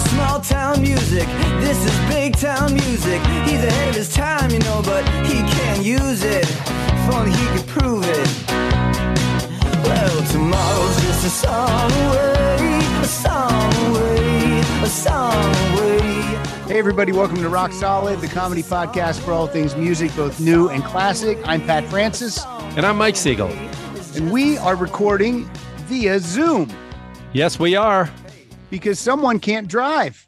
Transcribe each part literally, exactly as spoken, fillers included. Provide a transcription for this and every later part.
small town music. This is big town music. He's ahead of his time, you know, but he can't use it. If only he could prove it. Well, tomorrow's just a song away, a song away, a song away. Hey everybody, welcome to Rock Solid, the comedy podcast for all things music, both new and classic. I'm Pat Francis. And I'm Mike Siegel. And we are recording via Zoom. Yes, we are. Because someone can't drive.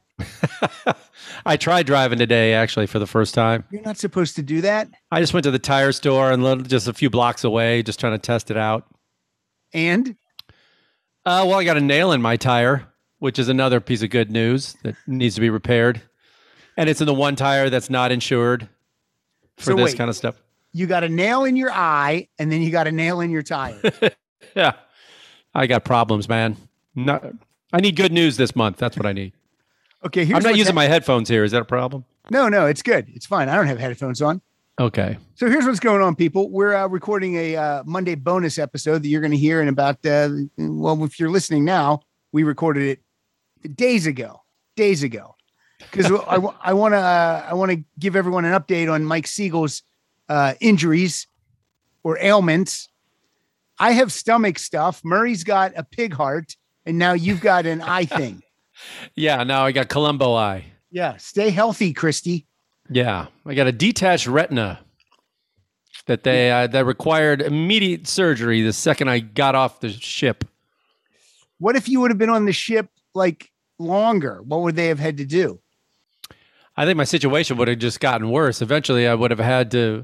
I tried driving today, actually, for the first time. You're not supposed to do that. I just went to the tire store and little, just a few blocks away, just trying to test it out. And? Uh, well, I got a nail in my tire, which is another piece of good news that needs to be repaired. And it's in the one tire that's not insured for so this wait, kind of stuff. You got a nail in your eye, and then you got a nail in your tire. Yeah. I got problems, man. Not, I need good news this month. That's what I need. Okay, here's I'm not using ha- my headphones here. Is that a problem? No, no, it's good. It's fine. I don't have headphones on. Okay. So here's what's going on, people. We're uh, recording a uh, Monday bonus episode that you're going to hear in about, uh, well, if you're listening now, we recorded it days ago, days ago. Because I, I want to uh, I want to give everyone an update on Mike Siegel's uh, injuries or ailments. I have stomach stuff. Murray's got a pig heart, and now you've got an eye thing. Yeah, now I got Columbo eye. Yeah, stay healthy, Christy. Yeah, I got a detached retina that they uh, that required immediate surgery the second I got off the ship. What if you would have been on the ship like longer? What would they have had to do? I think my situation would have just gotten worse. Eventually, I would have had to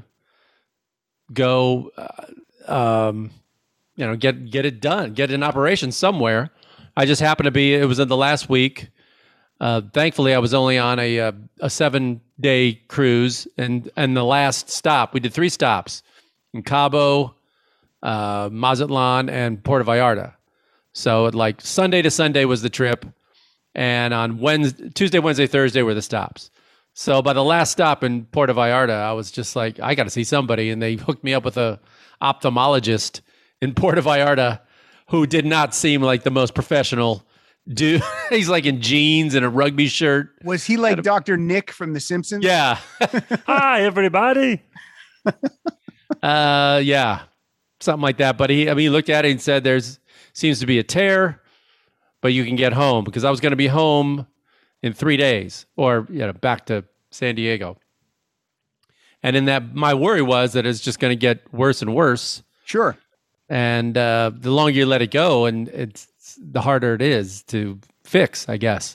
go, uh, um, you know, get get it done, get an operation somewhere. I just happened to be. It was in the last week. Uh, thankfully, I was only on a a, a seven day cruise, and and the last stop we did three stops in Cabo, uh, Mazatlan, and Puerto Vallarta. So, it, like Sunday to Sunday was the trip, and on Wednesday, Tuesday, Wednesday, Thursday were the stops. So by the last stop in Puerto Vallarta, I was just like, I got to see somebody. And they hooked me up with a ophthalmologist in Puerto Vallarta who did not seem like the most professional dude. He's like in jeans and a rugby shirt. Was he like Doctor Nick from The Simpsons? Yeah. Hi, everybody. uh, yeah, something like that. But he, I mean, he looked at it and said, there's seems to be a tear, but you can get home, because I was going to be home in three days or, you know, back to San Diego. And in that, my worry was that it's just going to get worse and worse. Sure. And uh, the longer you let it go, and it's the harder it is to fix, I guess.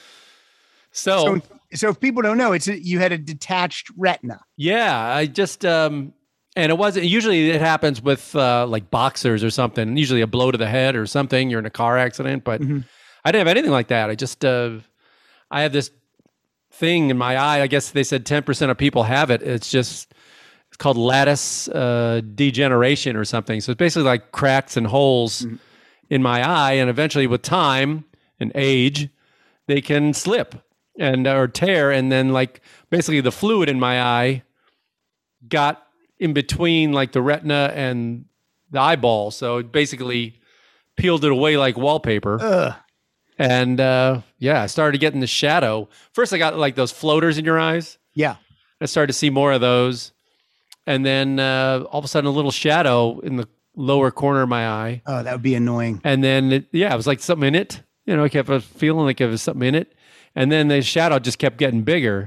So, So, so if people don't know, it's a, you had a detached retina. yeah, I just, um, and it wasn't, usually it happens with uh, like boxers or something, usually a blow to the head or something, you're in a car accident, but Mm-hmm. I didn't have anything like that. I just, uh, I have this thing in my eye. I guess they said ten percent of people have it. It's just, it's called lattice uh, degeneration or something. So it's basically like cracks and holes mm-hmm. in my eye. And eventually with time and age, they can slip and or tear. And then like basically the fluid in my eye got in between like the retina and the eyeball. So it basically peeled it away like wallpaper. Ugh. And uh, yeah, I started getting the shadow. First, I got like those floaters in your eyes. Yeah. I started to see more of those. And then uh, all of a sudden, a little shadow in the lower corner of my eye. Oh, that would be annoying. And then, it, yeah, it was like something in it. You know, I kept feeling like there was something in it. And then the shadow just kept getting bigger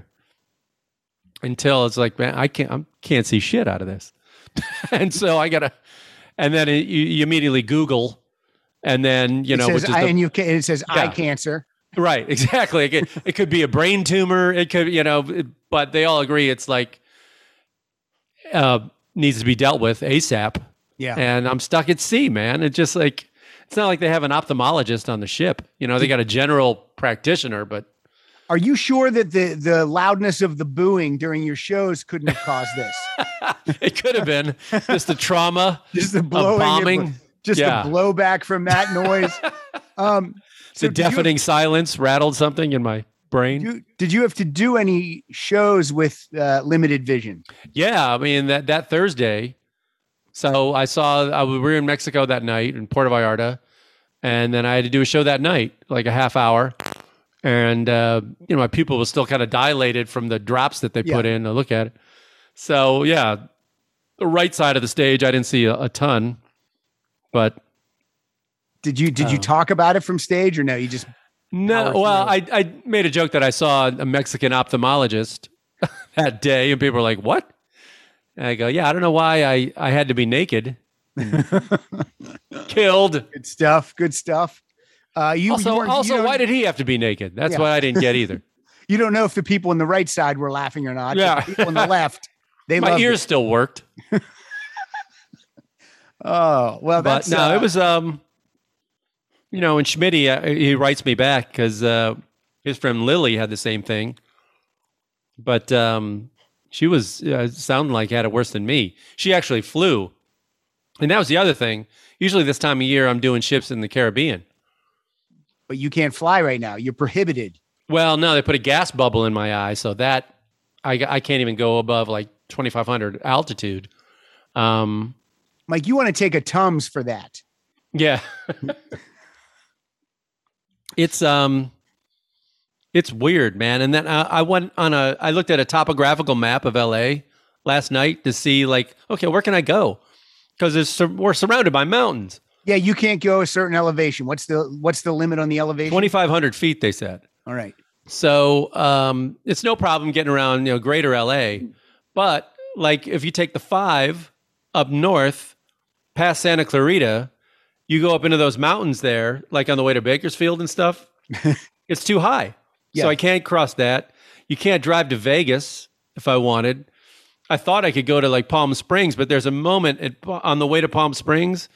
until it's like, man, I can't, I can't see shit out of this. And so I got to, and then it, you, you immediately Google. And then, you it know, says, which is I, the, and you can, it says yeah. eye cancer. Right, exactly. It could, it could be a brain tumor. It could, you know, it, but they all agree it's like uh, needs to be dealt with ASAP. Yeah. And I'm stuck at sea, man. It's just like, it's not like they have an ophthalmologist on the ship. You know, they got a general practitioner, but. Are you sure that the, the loudness of the booing during your shows couldn't have caused this? It could have been just the trauma just the of blowing, bombing. Just yeah. the blowback from that noise. Um, so the deafening you, silence rattled something in my brain. Did you, did you have to do any shows with uh, limited vision? Yeah, I mean that that Thursday. So I saw I, we were in Mexico that night in Puerto Vallarta, and then I had to do a show that night, like a half hour, and uh, you know my pupil was still kind of dilated from the drops that they Yeah. put in to look at it. So yeah, the right side of the stage I didn't see a, a ton, but Did you did you Oh. talk about it from stage or no? You just no. Power Well, through. I I made a joke that I saw a Mexican ophthalmologist that day, and people were like, "What?" And I go, "Yeah, I don't know why I I had to be naked, killed." good stuff. Good stuff. Uh, you also, you, weren't- also, you don't- why did he have to be naked? That's Yeah. what I didn't get either. you don't know if the people on the right side were laughing or not? but Yeah. the people on the left, they My loved ears it. still worked, Oh well, but that's no, uh, it was um, you know, and Schmitty uh, he writes me back because uh, his friend Lily had the same thing, but um, she was uh, sounding like had it worse than me. She actually flew, and that was the other thing. Usually this time of year, I'm doing ships in the Caribbean. But you can't fly right now. You're prohibited. Well, no, they put a gas bubble in my eye, so that I, I can't even go above like twenty-five hundred altitude. Um, Mike, you want to take a Tums for that? yeah, it's um, it's weird, man. And then I, I went on a, I looked at a topographical map of L A last night to see like, okay, where can I go? Because it's sur- we're surrounded by mountains, Yeah, you can't go a certain elevation. What's the what's the limit on the elevation? twenty-five hundred feet, they said. All right. So um, it's no problem getting around, you know, greater L A. But like if you take the five up north past Santa Clarita, you go up into those mountains there, like on the way to Bakersfield and stuff. It's too high. Yeah. So I can't cross that. You can't drive to Vegas if I wanted. I thought I could go to like Palm Springs, but there's a moment at, on the way to Palm Springs,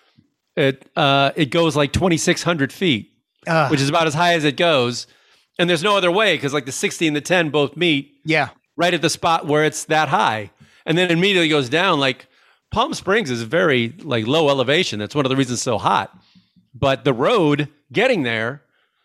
it uh, it goes like twenty-six hundred feet, Uh, which is about as high as it goes. And there's no other way because like the sixty and the ten both meet yeah. right at the spot where it's that high. And then it immediately goes down. Like Palm Springs is very like low elevation. That's one of the reasons it's so hot. But the road getting there,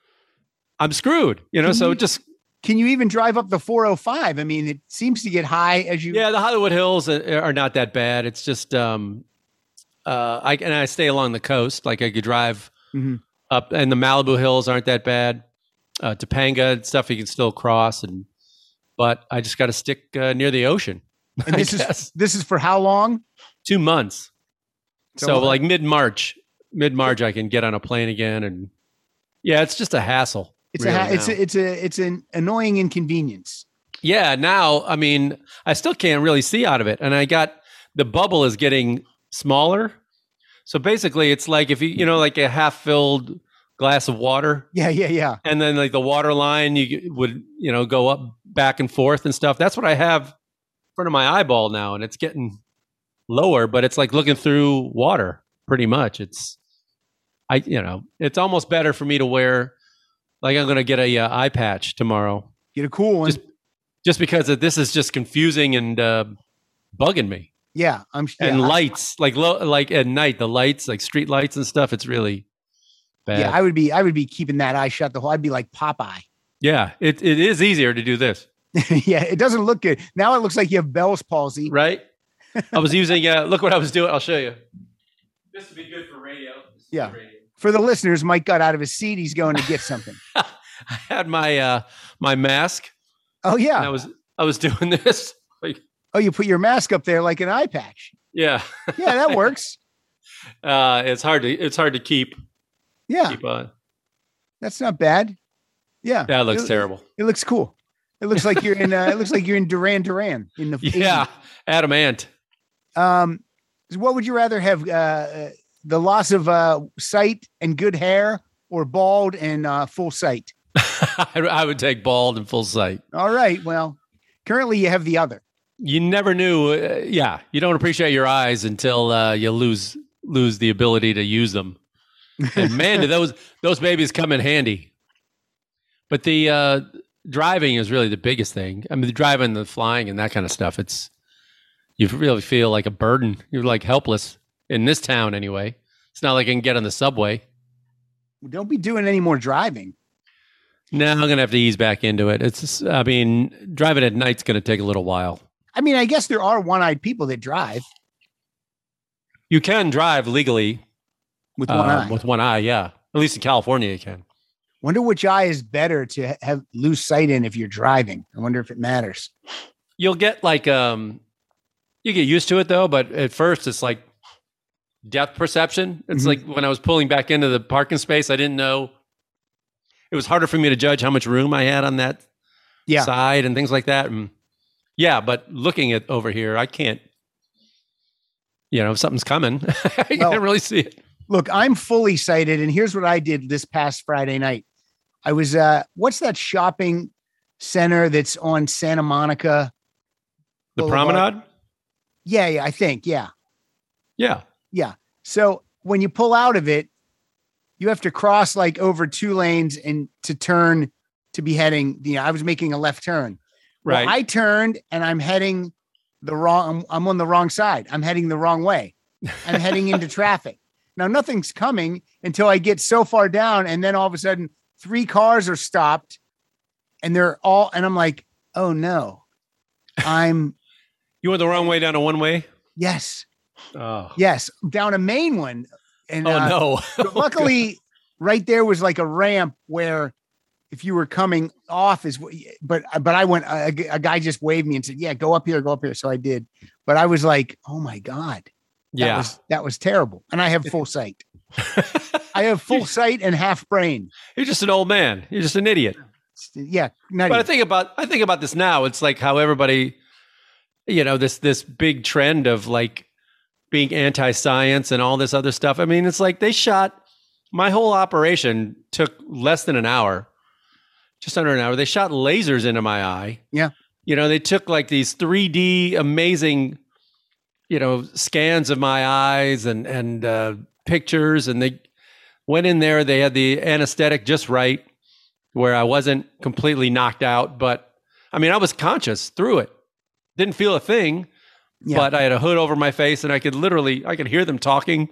I'm screwed. You know, Can so you- just Can you even drive up the four oh five? I mean, it seems to get high as you. yeah, the Hollywood Hills are are not that bad. It's just um uh I and I stay along the coast. Like I could drive Mhm. up, and the Malibu Hills aren't that bad. Uh, Topanga and stuff you can still cross, and but I just got to stick uh, near the ocean. And I this is guess. this is for how long? Two months. So, So, uh, like mid March, mid March, I can get on a plane again, and yeah, it's just a hassle. It's really a ha- it's now. a, it's a it's an annoying inconvenience. Yeah, now I mean, I still can't really see out of it, and I got the bubble is getting smaller. So basically, it's like if you you know like a half filled glass of water, Yeah, yeah, yeah. and then like the water line you would you know go up back and forth and stuff. That's what I have in front of my eyeball now, and it's getting lower, but it's like looking through water pretty much. It's I you know it's almost better for me to wear like I'm going to get a uh, eye patch tomorrow Get a cool one. Just- just because of, this is just confusing and uh, bugging me. yeah, I'm yeah, And I- lights like low like at night the lights like street lights and stuff. It's really bad. yeah, I would be I would be keeping that eye shut the whole. I'd be like Popeye. Yeah, it it is easier to do this, Yeah, it doesn't look good. Now it looks like you have Bell's palsy. right? I was using. Uh, look what I was doing. I'll show you. This would be good for radio. This would be Yeah. radio. For the listeners, Mike got out of his seat. He's going to get something. I had my uh my mask. Oh And I yeah. was I was doing this. Like Oh, you put your mask up there like an eye patch. yeah, Yeah, that works. uh, it's hard to it's hard to keep Yeah, keep on. that's not bad. Yeah, That looks it, terrible. It looks cool. It looks like you're in. Uh, it looks like you're in Duran Duran in the. Yeah, Adam Ant. eighties. Um, what would you rather have? Uh, uh, the loss of uh, sight and good hair, or bald and uh, full sight? I, I would take bald and full sight. All right. Well, currently you have the other. You never knew. Uh, yeah, you don't appreciate your eyes until uh, you lose lose the ability to use them. And man, do those those babies come in handy. But the uh, driving is really the biggest thing. I mean, the driving, the flying, and that kind of stuff. It's you really feel like a burden. You're like helpless in this town anyway. It's not like I can get on the subway. Don't be doing any more driving. Now I'm gonna have to ease back into it. It's just, I mean, driving at night's gonna take a little while. I mean, I guess there are one-eyed people that drive You can drive legally with one uh, eye. with one eye. Yeah, at least in California you can. Wonder which eye is better to ha- have lose sight in if you're driving. I wonder if it matters. You'll get like um, you get used to it though, but at first it's like depth perception. It's Mhm. like when I was pulling back into the parking space, I didn't know. It was harder for me to judge how much room I had on that Yeah. side and things like that. And yeah, but looking at over here, I can't. You know, if something's coming, I Well- can't really see it. Look, I'm fully sighted, and here's what I did this past Friday night. I was uh what's that shopping center that's on Santa Monica? The Boulevard? promenade. Yeah, yeah, I think. Yeah. Yeah. Yeah. So when you pull out of it, you have to cross like over two lanes and to turn to be heading, you know, I was making a left turn. Well, Right. I turned and I'm heading the wrong, I'm, I'm on the wrong side. I'm heading the wrong way. I'm heading into traffic. Now nothing's coming until I get so far down. And then all of a sudden three cars are stopped and they're all, and I'm like, oh no, I'm You went the wrong way down a one way. yes, Oh. yes, down a main one. And Oh uh, no. But luckily, right there was like a ramp where if you were coming off is, but but I went. A, a guy just waved me and said, "Yeah, go up here, go up here." So I did. But I was like, "Oh my god, that Yeah. was that was terrible." And I have full sight. I have full sight and half brain. You're just an old man. You're just an idiot. Yeah, nutty. But I think about I think about this now. It's like how everybody, you know, this this big trend of like being anti-science and all this other stuff. I mean, it's like they shot my whole operation took less than an hour, just under an hour. They shot lasers into my eye. Yeah. You know, they took like these three D amazing, you know, scans of my eyes and and uh, pictures, and they went in there. They had the anesthetic just right, where I wasn't completely knocked out, but I mean, I was conscious through it. Didn't feel a thing, Yeah. but I had a hood over my face, and I could literally, I could hear them talking.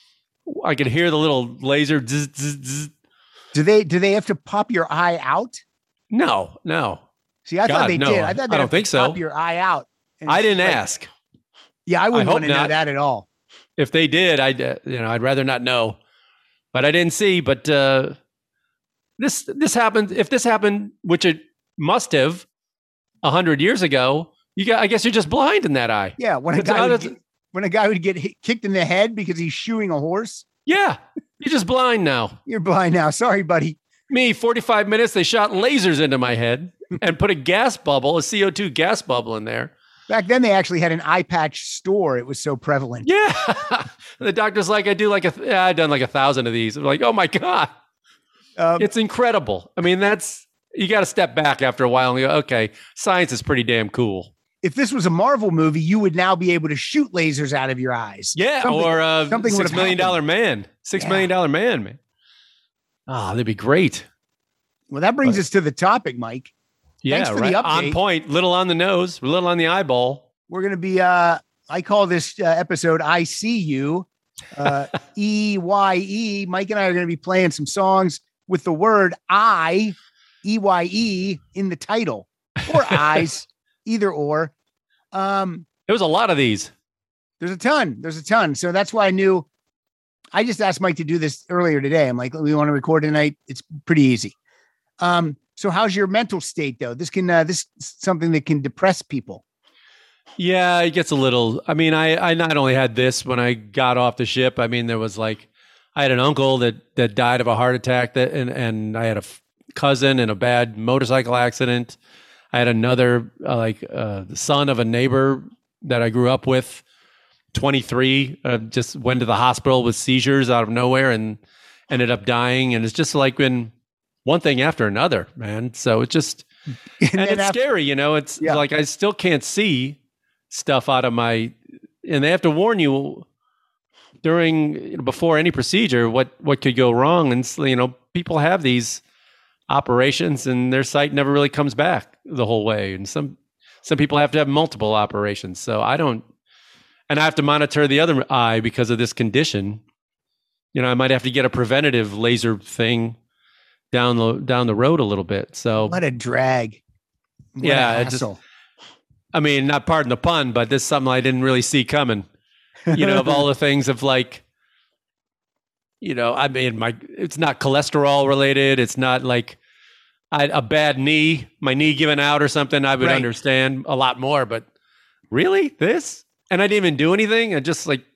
I could hear the little laser. Zzz, zzz, zzz. do they do they have to pop your eye out? No, no, See, I thought God, they no. did. I thought I they don't think so. Pop your eye out. And I it's didn't like- ask. Yeah, I wouldn't I hope want to know not. that at all. If they did, I'd uh, you know I'd rather not know. But I didn't see. But uh, this this happened. If this happened, which it must have, a hundred years ago, you got. I guess you're just blind in that eye. Yeah, when a It's guy out would of get, when a guy would get hit, kicked in the head because he's shoeing a horse, Yeah, you're just blind now. you're blind now. Sorry, buddy. Me, forty-five minutes. They shot lasers into my head and put a gas bubble, a C O two gas bubble in there. Back then, they actually had an eye patch store. It was so prevalent. Yeah. The doctor's like, I do like a, th- yeah, I've done like a thousand of these. I'm like, oh my God, Um, it's incredible. I mean, that's, you got to step back after a while and go, okay, science is pretty damn cool. if this was a Marvel movie, you would now be able to shoot lasers out of your eyes. Yeah. Something- or uh, something would Six have Million Dollar happened. Man, Six Yeah. Million Dollar Man, man. Ah, that'd be great. Well, that brings But- us to the topic, Mike. Yeah. Thanks for the right. update. On point, little on the nose, little on the eyeball. We're going to be, uh, I call this uh, episode I See You, uh, E Y E. Mike and I are going to be playing some songs with the word I, E Y E, in the title, or eyes, either or. Um, There was a lot of these. There's a ton. There's a ton. So that's why I knew. I just asked Mike to do this earlier today. I'm like, we want to record tonight. It's pretty easy. Um, so how's your mental state though? This can uh, this is something that can depress people. Yeah, it gets a little. I mean, I, I not only had this when I got off the ship. I mean, there was like, I had an uncle that that died of a heart attack, that and and I had a f- cousin in a bad motorcycle accident. I had another uh, like uh, the son of a neighbor that I grew up with, twenty-three, uh, just went to the hospital with seizures out of nowhere and ended up dying. And it's just like been one thing after another, man. So it just. And, And then it's after- scary, you know. It's Yeah. like I still can't see stuff out of my, and they have to warn you during you know, before any procedure what what could go wrong. And so, you know, people have these operations, and their sight never really comes back the whole way. And some some people have to have multiple operations. So I don't, and I have to monitor the other eye because of this condition. You know, I might have to get a preventative laser thing down the down the road a little bit. So what a drag. What Yeah, a it just- hassle. I mean, not pardon the pun, but this is something I didn't really see coming. You know, of all the things of like, you know, I mean, my it's not cholesterol related. It's not like I, a bad knee, my knee giving out or something. I would Right. understand a lot more. But really, this, and I didn't even do anything. I just like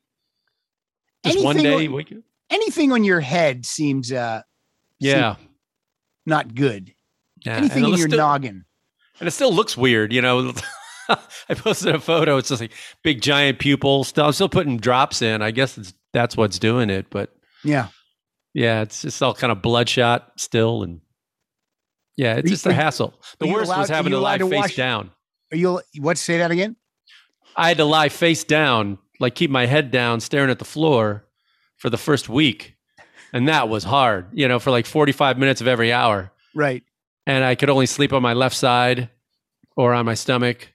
just one Anything day. on- we- Anything on your head seems uh yeah, not good. yeah. Anything and in it your still, noggin. and it still looks weird. You know, I posted a photo. It's just like big giant pupil. Still, I'm still putting drops in. I guess it's, that's what's doing it. But Yeah. yeah, it's just all kind of bloodshot still, and yeah, it's you- just a hassle. The are you worst allowed- was having are you to lie allowed to face wash- down. Are you what say that again? I had to lie face down, like keep my head down, staring at the floor for the first week. And that was hard, you know, for like forty-five minutes of every hour. Right. And I could only sleep on my left side or on my stomach.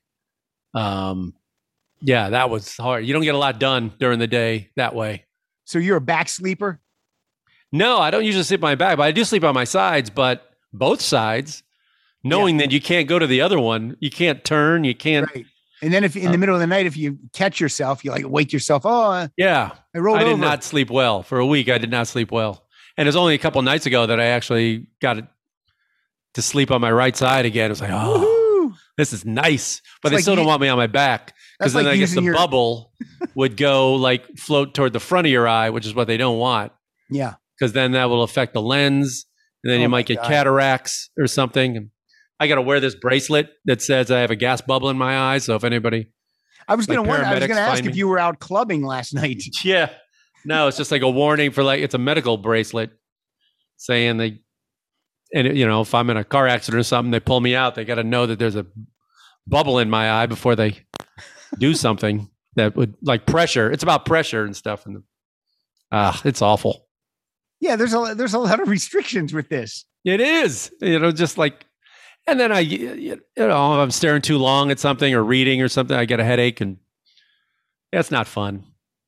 Um, yeah, that was hard. You don't get a lot done during the day that way. So you're a back sleeper? No, I don't usually sleep on my back, but I do sleep on my sides, but both sides, knowing that you can't go to the other one, you can't turn, you can't. Right. And then if in the Uh, middle of the night, if you catch yourself, you like wake yourself. Oh, uh, Yeah. I rolled I did over. not sleep well for a week. I did not sleep well, and it was only a couple nights ago that I actually got it to sleep on my right side again. It was like, oh, Woohoo! this is nice, but It's they like still you- don't want me on my back That's because then like I guess the using your- bubble would go like float toward the front of your eye, which is what they don't want, Yeah. because then that will affect the lens, and then Oh you my might get God. cataracts or something. I got to wear this bracelet that says I have a gas bubble in my eye. So if anybody, I was Like going to wonder. I was paramedics going to ask find if me. you were out clubbing last night. yeah, no, it's just like a warning for like it's a medical bracelet saying they, and you know, if I'm in a car accident or something, they pull me out. They got to know that there's a bubble in my eye before they do something that would like pressure. It's about pressure and stuff, and ah, it's awful. Yeah, there's a there's a lot of restrictions with this. It is, you know, just like, and then I, you know, if I'm staring too long at something or reading or something, I get a headache, and that's not fun.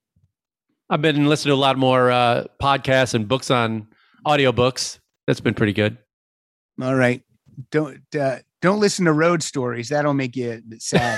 I've been listening to a lot more uh, podcasts and books on audiobooks. That's been pretty good. All right, don't uh, don't listen to road stories. That'll make you sad.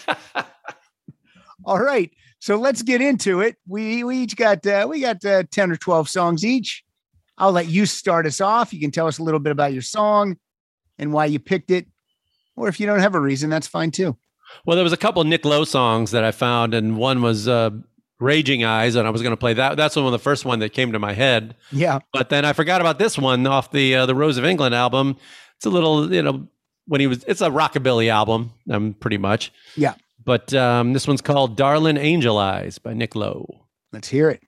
All right, so let's get into it. We we each got uh, we got uh, ten or twelve songs each. I'll let you start us off. You can tell us a little bit about your song and why you picked it, or if you don't have a reason, that's fine too. Well, there was a couple of Nick Lowe songs that I found, and one was uh, "Raging Eyes," and I was going to play that. That's one of the first one that came to my head. Yeah, But then I forgot about this one off the uh, the Rose of England album. It's a little, you know, when he was. It's a rockabilly album, um, pretty much. yeah. But um, this one's called "Darlin' Angel Eyes" by Nick Lowe. Let's hear it.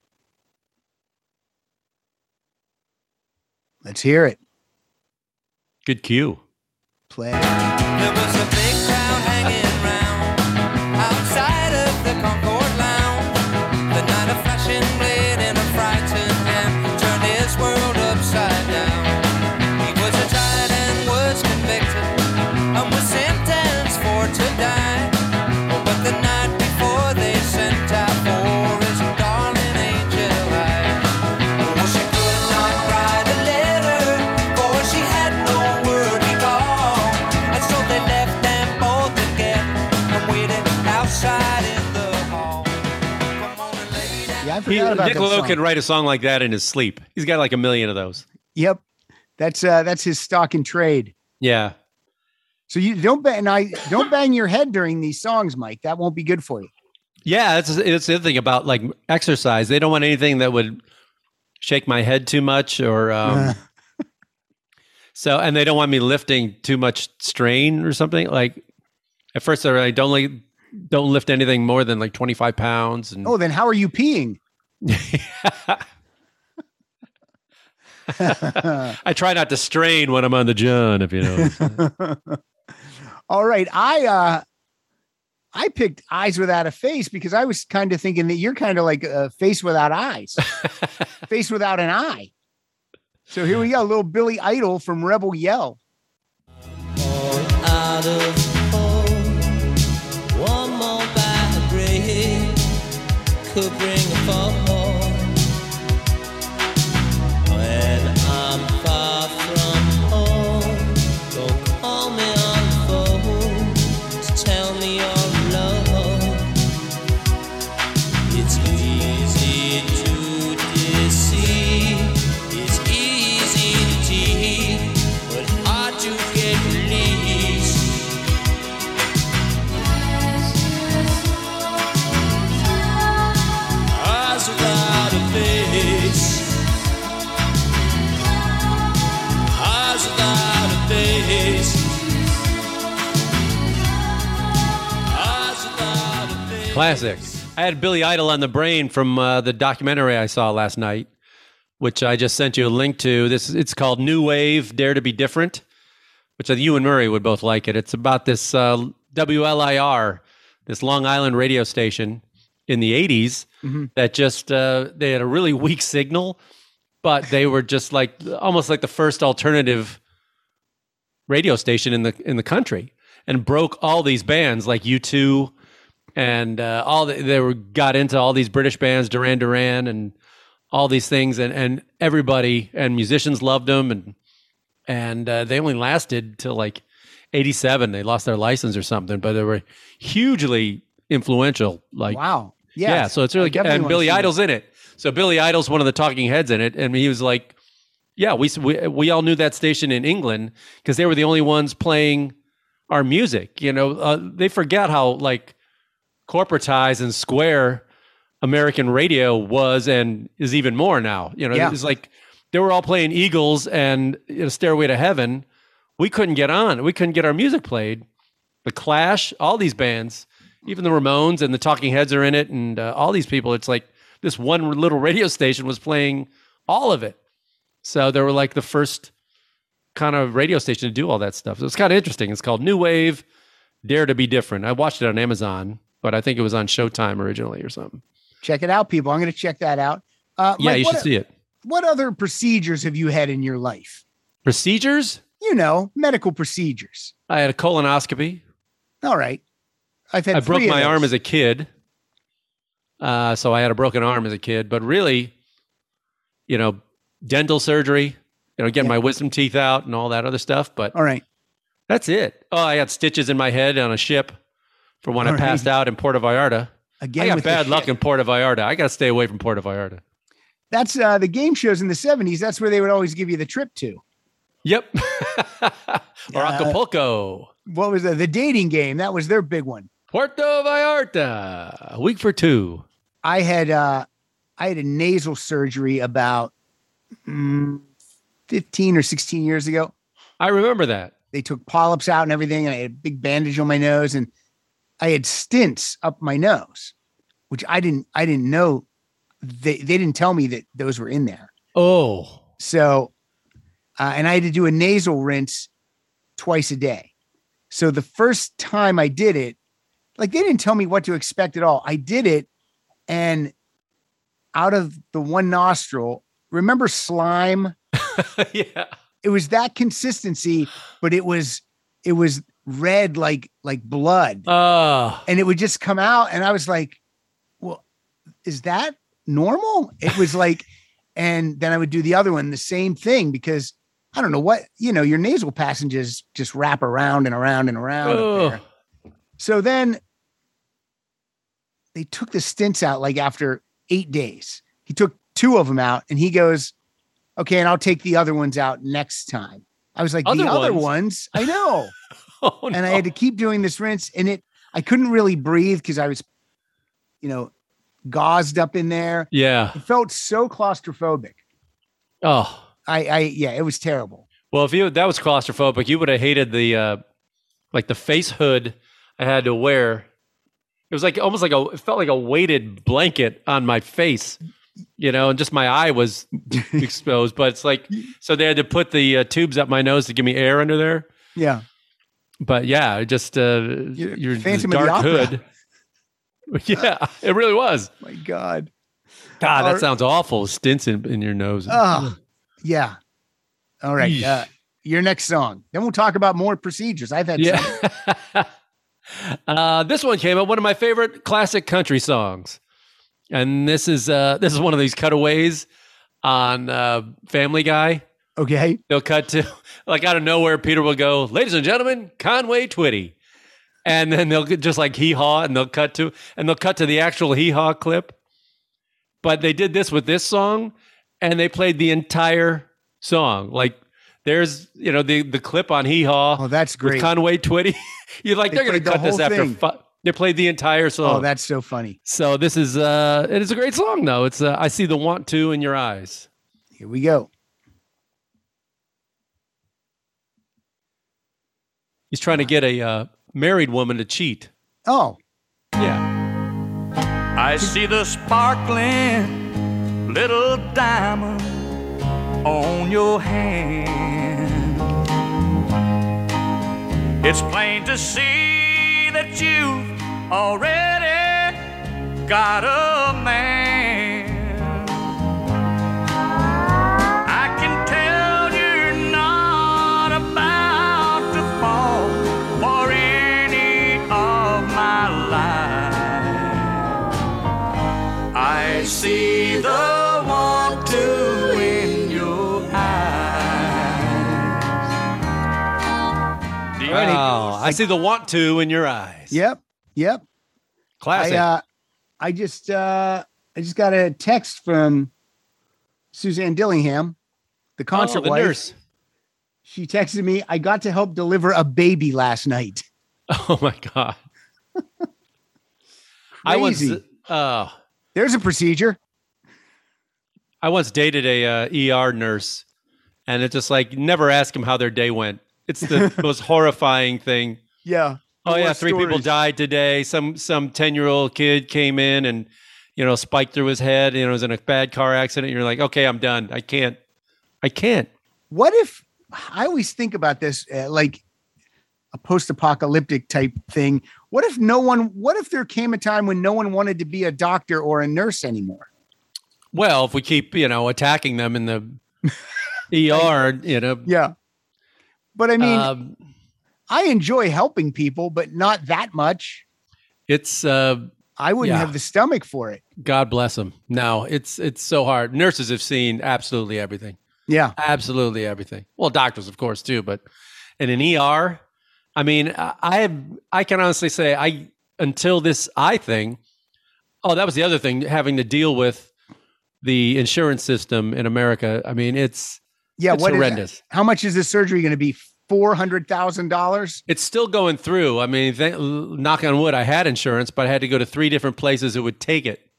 Let's hear it. Good cue. Play. There was a big crowd hanging round outside of the Concord Lounge. The night of flashing blade and a frightened hand turned his world upside down. He was a giant and was convicted and was sentenced for to die. But the night before they sent out for his darling angel eyes. Oh, she could not write a letter, for she had no word at all. And so they left them both again and waited outside in the hall. Come on and lay down. Yeah, I He, forgot about Nick that Lowe song. can write a song like that in his sleep. He's got like a million of those. Yep, that's uh, that's his stock and trade. Yeah. So you don't bang, I don't bang your head during these songs, Mike. That won't be good for you. Yeah, it's it's the other thing about like exercise. They don't want anything that would shake my head too much, or um, so, and they don't want me lifting too much strain or something. Like at first, they're like, don't like don't lift anything more than like twenty five pounds. And Oh, then how are you peeing? I try not to strain when I'm on the John, if you know. All right, I uh, I picked Eyes Without a Face because I was kind of thinking that you're kind of like a face without eyes, face without an eye. So here we go, little Billy Idol from Rebel Yell. Out of home, one more bad break could bring a fall. When I'm far from home, don't call me on the phone to tell me your love. It's easy to deceive Classic. I had Billy Idol on the brain from uh, the documentary I saw last night, which I just sent you a link to. This it's called New Wave, Dare to Be Different, which I think you and Murray would both like it. It's about this uh, W L I R, this Long Island radio station in the eighties mm-hmm. that just uh, they had a really weak signal, but they were just like almost like the first alternative radio station in the in the country, and broke all these bands like U two. And uh, all the, they were got into all these British bands, Duran Duran, and all these things, and, and everybody and musicians loved them, and and uh, they only lasted till like eighty-seven. They lost their license or something, but they were hugely influential. Like wow, yes. yeah. So it's really good, and Billy Idol's in it. So Billy Idol's one of the talking heads in it, and he was like, "Yeah, we we we all knew that station in England because they were the only ones playing our music." You know, uh, they forget how like corporatized and square American radio was and is even more now. You know, yeah. It's like they were all playing Eagles and you know, Stairway to Heaven. We couldn't get on. We couldn't get our music played. The Clash, all these bands, even the Ramones and the Talking Heads are in it, and uh, all these people. It's like this one little radio station was playing all of it. So they were like the first kind of radio station to do all that stuff. So it's kind of interesting. It's called New Wave, Dare to Be Different. I watched it on Amazon, but I think it was on Showtime originally or something. Check it out, people. I'm going to check that out. Uh, yeah, Mike, you should what, see it. What other procedures have you had in your life? Procedures? You know, medical procedures. I had a colonoscopy. All right. I've had I broke three of my those. arm as a kid. Uh, so I had a broken arm as a kid, but really, you know, dental surgery, you know, getting Yeah. my wisdom teeth out and all that other stuff. But All right. that's it. Oh, I had stitches in my head on a ship from when All I passed right. out in Puerto Vallarta. Again, I got with the bad luck ship. in Puerto Vallarta. I got to stay away from Puerto Vallarta. That's uh, the game shows in the seventies. That's where they would always give you the trip to. Yep. or Uh, Acapulco. What was that? The dating game. That was their big one. Puerto Vallarta. A week for two. I had uh, I had a nasal surgery about mm, fifteen or sixteen years ago. I remember that. They took polyps out and everything, and I had a big bandage on my nose, and I had stents up my nose, which I didn't I didn't know. They they didn't tell me that those were in there. Oh. So, uh, and I had to do a nasal rinse twice a day. So the first time I did it, like they didn't tell me what to expect at all. I did it, and out of the one nostril, remember slime? Yeah. It was that consistency, but it was it was red like like blood, Oh. and it would just come out, and I was like, "Well, is that normal?" It was like, and then I would do the other one, the same thing, because I don't know what, you know, your nasal passages just wrap around and around and around up Oh. there. So then they took the stints out like after eight days. He took two of them out, and he goes, "Okay, and I'll take the other ones out next time." I was like, Other the other ones? ones, I know. Oh, And I no. had to keep doing this rinse, and it, I couldn't really breathe because I was, you know, gauzed up in there. Yeah. It felt so claustrophobic. Oh. I, I, yeah, it was terrible. Well, if you that was claustrophobic, you would have hated the uh like the face hood I had to wear. It was like almost like a it felt like a weighted blanket on my face, you know, and just my eye was exposed. But it's like so they had to put the uh, tubes up my nose to give me air under there. Yeah. But yeah, it just uh You're your this Phantom of the dark Opera. hood. Yeah, it really was. My God. God, that Or- sounds awful. Stints in, in your nose. Oh, yeah. All right. Yeesh. Uh, your next song. Then we'll talk about more procedures. I've had some. Yeah. uh, this one came up, one of my favorite classic country songs. And this is uh, this is one of these cutaways on uh, Family Guy. Okay. They'll cut to, like out of nowhere, Peter will go, "Ladies and gentlemen, Conway Twitty." And then they'll get just like hee-haw, and they'll cut to, and they'll cut to the actual hee-haw clip. But they did this with this song, and they played the entire song. Like there's, you know, the the clip on Hee Haw. Oh, that's with great. Conway Twitty. You're like, They they're going to played the cut this whole after. thing. Fu- they played the entire song. Oh, that's so funny. so this is uh, it is a great song though. It's uh, I see the want to in your eyes. Here we go. He's trying to get a uh, married woman to cheat. Oh, Yeah. I see the sparkling little diamond on your hand. It's plain to see that you've already got a man. I can tell you're not about to fall for any of my lies. I see the want to in your eyes. Do you Oh, I see the want to in your eyes. Yep. Yep. Classic. I, uh, I just, uh, I just got a text from Suzanne Dillingham, the concert oh, the wife. nurse. She texted me, I got to help deliver a baby last night. Oh my God. I once, Crazy. uh, There's a procedure. I once dated a uh, E R nurse, and it's just like never ask them how their day went. It's the most horrifying thing. Yeah. Oh The yeah, worst three people stories. died today. Some some ten year old kid came in and you know spiked through his head. You know, was in a bad car accident. You're like, okay, I'm done. I can't. I can't. What if, I always think about this, uh, like a post-apocalyptic type thing. What if no one, what if there came a time when no one wanted to be a doctor or a nurse anymore? Well, if we keep you know attacking them in the E R, you know, Yeah. But I mean, um, I enjoy helping people, but not that much. it's uh, I wouldn't Yeah. have the stomach for it. God bless them. No, it's it's so hard. Nurses have seen absolutely everything. Yeah. Absolutely everything. Well, doctors, of course, too, but in an E R, I mean, I I have, I can honestly say, I until this eye thing. Oh, that was the other thing, having to deal with the insurance system in America. I mean, it's Yeah. it's what is- horrendous. how much is this surgery going to be? four hundred thousand dollars? It's still going through. I mean, th- knock on wood, I had insurance, but I had to go to three different places that would take it.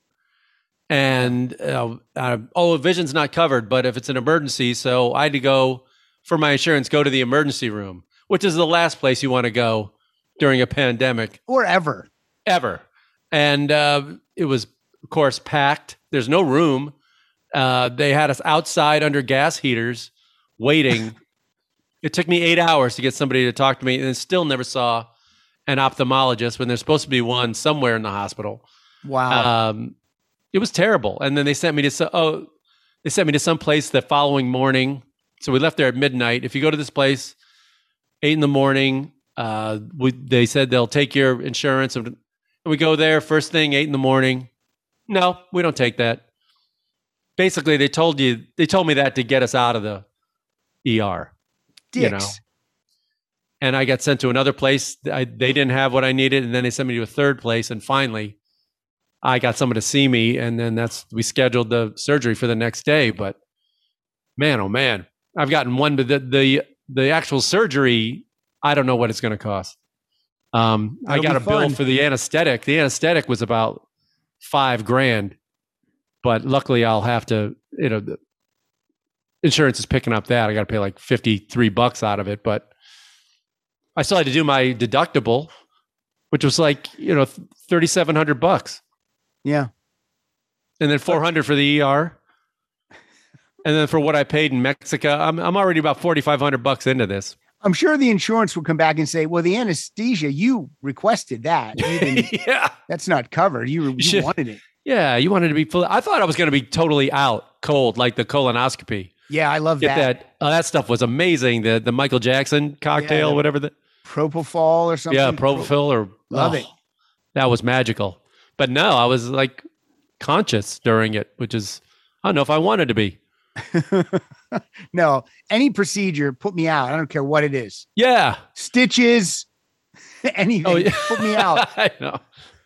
And uh, uh, oh, vision's not covered, but if it's an emergency, so I had to go for my insurance, go to the emergency room, which is the last place you want to go during a pandemic Or ever. ever. And uh, it was, of course, packed. There's no room. Uh, they had us outside under gas heaters waiting. It took me eight hours to get somebody to talk to me, and still never saw an ophthalmologist when there's supposed to be one somewhere in the hospital. Wow. Um, it was terrible. And then they sent me to so- oh, they sent me to some place the following morning. So we left there at midnight. If you go to this place, eight in the morning, uh, we, they said they'll take your insurance. And we go there first thing, eight in the morning. No, we don't take that. Basically, they told you they told me that to get us out of the E R. Dicks. You know, and I got sent to another place. I, they didn't have what I needed, and then they sent me to a third place. And finally, I got someone to see me, and then that's we scheduled the surgery for the next day. But man, oh man, I've gotten one, but the the the actual surgery, I don't know what it's going to cost. Um, I That'll got a be bill fun. for the anesthetic. The anesthetic was about five grand, but luckily I'll have to, you know, the insurance is picking up that. I got to pay like fifty-three bucks out of it, but I still had to do my deductible, which was like, you know, thirty-seven hundred bucks. Yeah. And then four hundred for the E R. And then for what I paid in Mexico, I'm I'm already about forty-five hundred bucks into this. I'm sure the insurance will come back and say, well, the anesthesia, you requested that. You didn't, Yeah. that's not covered. You, you should- wanted it. Yeah. You wanted to be full. I thought I was going to be totally out cold, like the colonoscopy. Yeah, I love Get that. that. Oh, that stuff was amazing. The the Michael Jackson cocktail, Yeah. whatever the Propofol or something. yeah, Propofol or Love oh, it. That was magical. But no, I was like conscious during it, which is I don't know if I wanted to be. No, any procedure, put me out. I don't care what it is. Yeah. Stitches, anything, Oh, yeah. put me out. I know.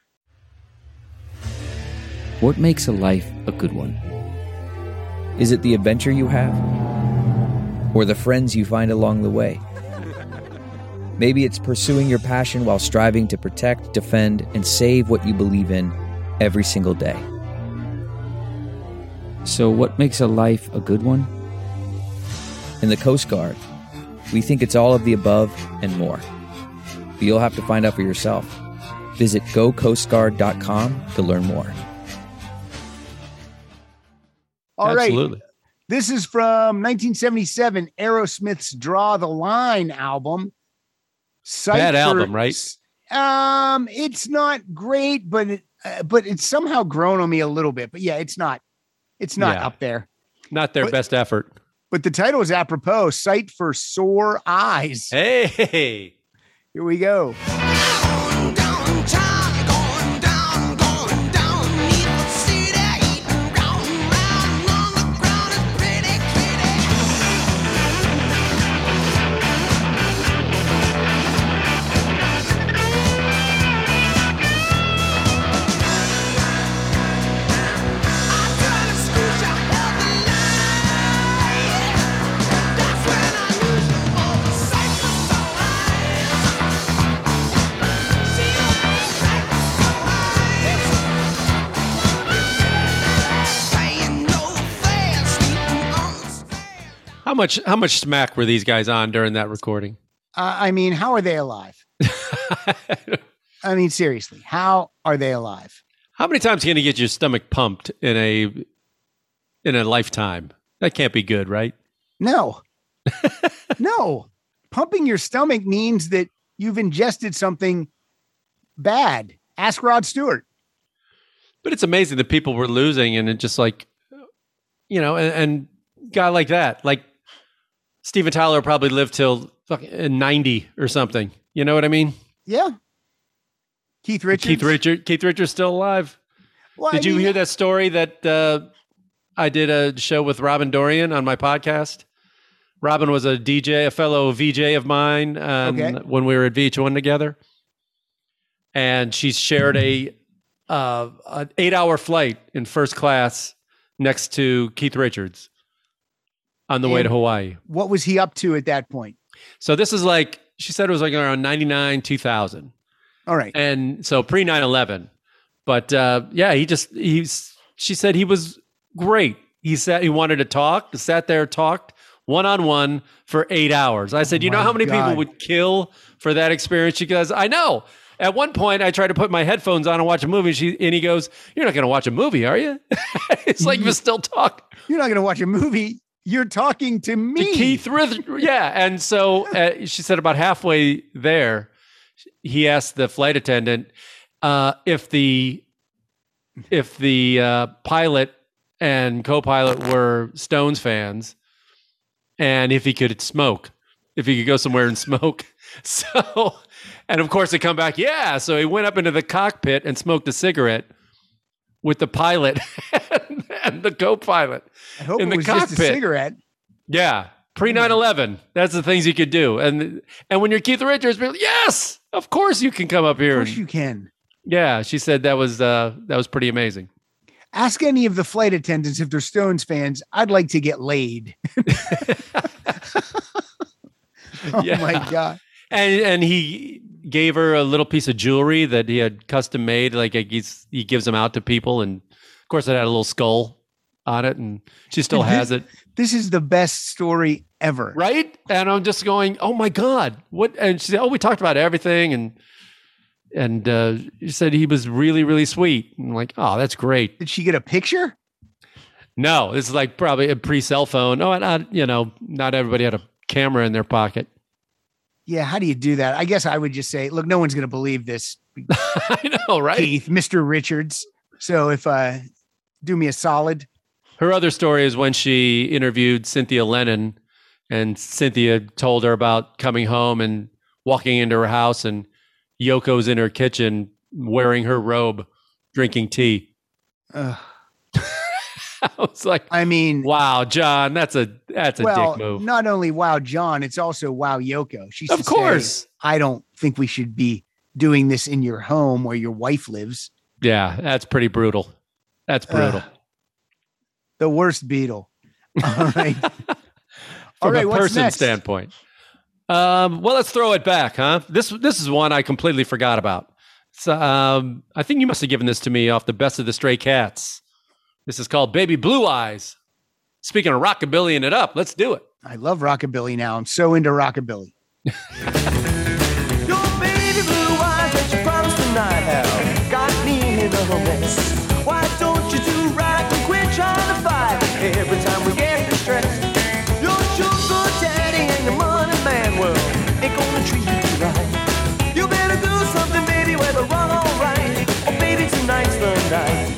What makes a life a good one? Is it the adventure you have? Or the friends you find along the way? Maybe it's pursuing your passion while striving to protect, defend, and save what you believe in every single day. So what makes a life a good one? In the Coast Guard, we think it's all of the above and more. But you'll have to find out for yourself. Visit go coast guard dot com to learn more. All right. Absolutely. This is from nineteen seventy-seven, Aerosmith's Draw the Line album. Sight Bad for- album, right? Um, it's not great, but it, uh, but it's somehow grown on me a little bit. But yeah, it's not, it's not Yeah. up there. Not their But- best effort. But the title is apropos. Sight for Sore Eyes. Hey. Here we go. Going downtown, going down, going down. Need to see that eating round and round on the ground is pretty kitty. I try to squeeze your healthy life. That's when I lose you all the sight for sore eyes. See you sight for sore eyes. Playing no fair, sleeping on the stairs. How much how much smack were these guys on during that recording? Uh, I mean, how are they alive? I mean, seriously, how are they alive? How many times can you get your stomach pumped in a in a lifetime? That can't be good, right? No, no. Pumping your stomach means that you've ingested something bad. Ask Rod Stewart. But it's amazing that people were losing, and it just like, you know, and, and guy like that, like Steven Tyler probably lived till fucking ninety or something. You know what I mean? Yeah. Keith Richards. Keith Richard, Keith Richards still alive. Well, Did I you mean, hear that story that uh, I did a show with Robin Dorian on my podcast? Robin was a D J, a fellow V J of mine um, Okay. when we were at V H one together. And she shared a uh, an eight-hour flight in first class next to Keith Richards on the way And- to Hawaii. What was he up to at that point? So this is like, she said it was like around ninety-nine, two thousand. All right. And so pre nine eleven, but uh, yeah, he just, he's, she said he was great. He said he wanted to talk, sat there, talked one-on-one for eight hours. I said, you know my how many God. people would kill for that experience? She goes, I know. At one point I tried to put my headphones on and watch a movie. She, and he goes, you're not going to watch a movie, are you? It's like, you still talk. You're not going to watch a movie. You're talking to me. To Keith Richards. Yeah. And so uh, she said about halfway there, he asked the flight attendant uh, if the if the uh, pilot and co-pilot were Stones fans, and if he could smoke, if he could go somewhere and smoke. So, and of course they come back, yeah. So he went up into the cockpit and smoked a cigarette with the pilot and, and the co-pilot. I hope in it the was just a cockpit. cigarette. Yeah. Pre nine eleven. That's the things you could do. And and when you're Keith Richards, people, yes, of course you can come up Of here. course and- you can. yeah, she said that was uh that was pretty amazing. Ask any of the flight attendants if they're Stones fans. I'd like to get laid. Oh Yeah. my God. And and he gave her a little piece of jewelry that he had custom made, like he's, he gives them out to people, and of course it had a little skull on it, and she still has it. This is the best story ever. Right? And I'm just going, oh my God, what? And she said, oh, we talked about everything, and and uh, she said he was really, really sweet. And I'm like, oh, that's great. Did she get a picture? No, it's like probably a pre-cell phone. No, not, you know, not everybody had a camera in their pocket. Yeah. How do you do that? I guess I would just say, look, no one's going to believe this, I know, right? Keith, Mister Richards. So if uh, do me a solid. Her other story is when she interviewed Cynthia Lennon, and Cynthia told her about coming home and walking into her house, and Yoko's in her kitchen wearing her robe, drinking tea. Ugh. I was like, I mean, wow, John, that's a that's a well, dick move. not only wow John, it's also wow Yoko. She's Of course. I don't think we should be doing this in your home where your wife lives. Yeah, that's pretty brutal. That's brutal. Ugh. The worst Beatle. All right. From All right, a what's person next? standpoint. Um, well, let's throw it back, huh? This this is one I completely forgot about. So, um, I think you must have given this to me off the Best of the Stray Cats. This is called Baby Blue Eyes. Speaking of rockabillying it up, let's do it. I love rockabilly now. I'm so into rockabilly. Your baby blue eyes that you promised tonight have a mess. Why don't you do right and quit trying to fight every time we get distressed? Your sugar daddy and your money man, well, ain't gonna treat you right. You better do something, baby, whether wrong or right. Or maybe tonight's the night.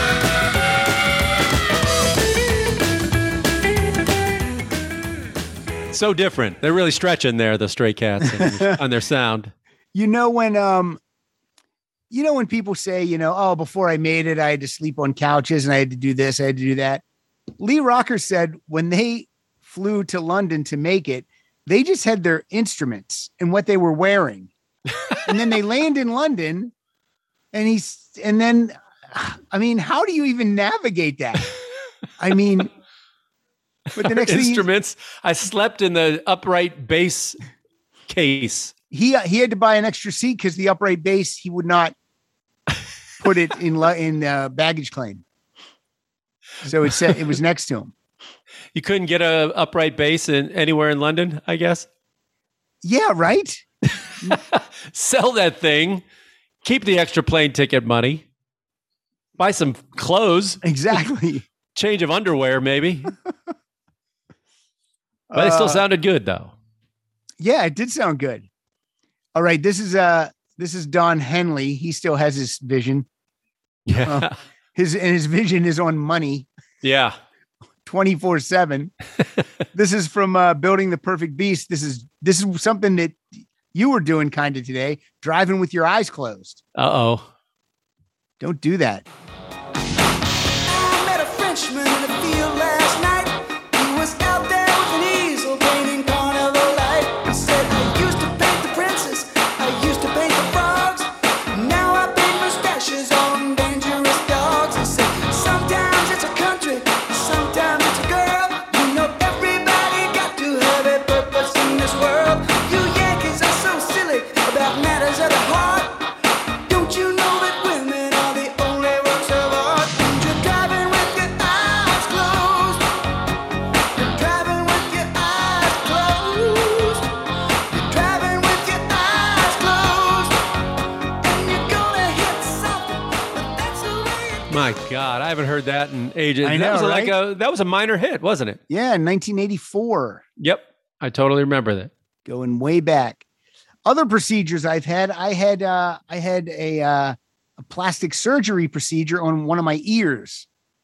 So different. They're really stretching there, the Stray Cats, on their- on their sound. You know when um you know when people say, you know, oh, before I made it, I had to sleep on couches and I had to do this, I had to do that. Lee Rocker said when they flew to London to make it, they just had their instruments and what they were wearing. And then they land in London and he's and then I mean, how do you even navigate that? I mean, but the next thing you- Instruments. I slept in the upright bass case. he he had to buy an extra seat because the upright bass he would not put it in lu- in uh, baggage claim. So it said it was next to him. You couldn't get a upright bass in anywhere in London, I guess. Yeah, right. Sell that thing. Keep the extra plane ticket money. Buy some clothes. Exactly. Change of underwear, maybe. But it still Uh, sounded good, though. Yeah, it did sound good. All right, this is uh this is Don Henley. He still has his vision. Yeah. uh, His and his vision is on money yeah. twenty-four seven. This is from uh, Building the Perfect Beast. This is this is something that you were doing kind of today, driving with your eyes closed. Uh oh. Don't do that. I met a Frenchman in the field last night. He was out there with an easel painting carnival light. He said, I used to paint the princess, I used to paint the frogs. Now I paint mustaches on dangerous dogs. He said, sometimes it's a country, sometimes it's a girl. You know everybody got to have a purpose in this world. You Yankees are so silly about matters of the heart. Don't you know that women are the only works of art? And you're driving with your eyes closed. You're driving with your eyes closed. You're driving with your eyes closed. And you're gonna hit something, but that's the way it My God, I haven't heard that in ages. I that know, was like right? a that was a minor hit, wasn't it? Yeah, in nineteen eighty-four, Yep. I totally remember that. going way back. Other procedures I've had, I had uh I had a uh a plastic surgery procedure on one of my ears.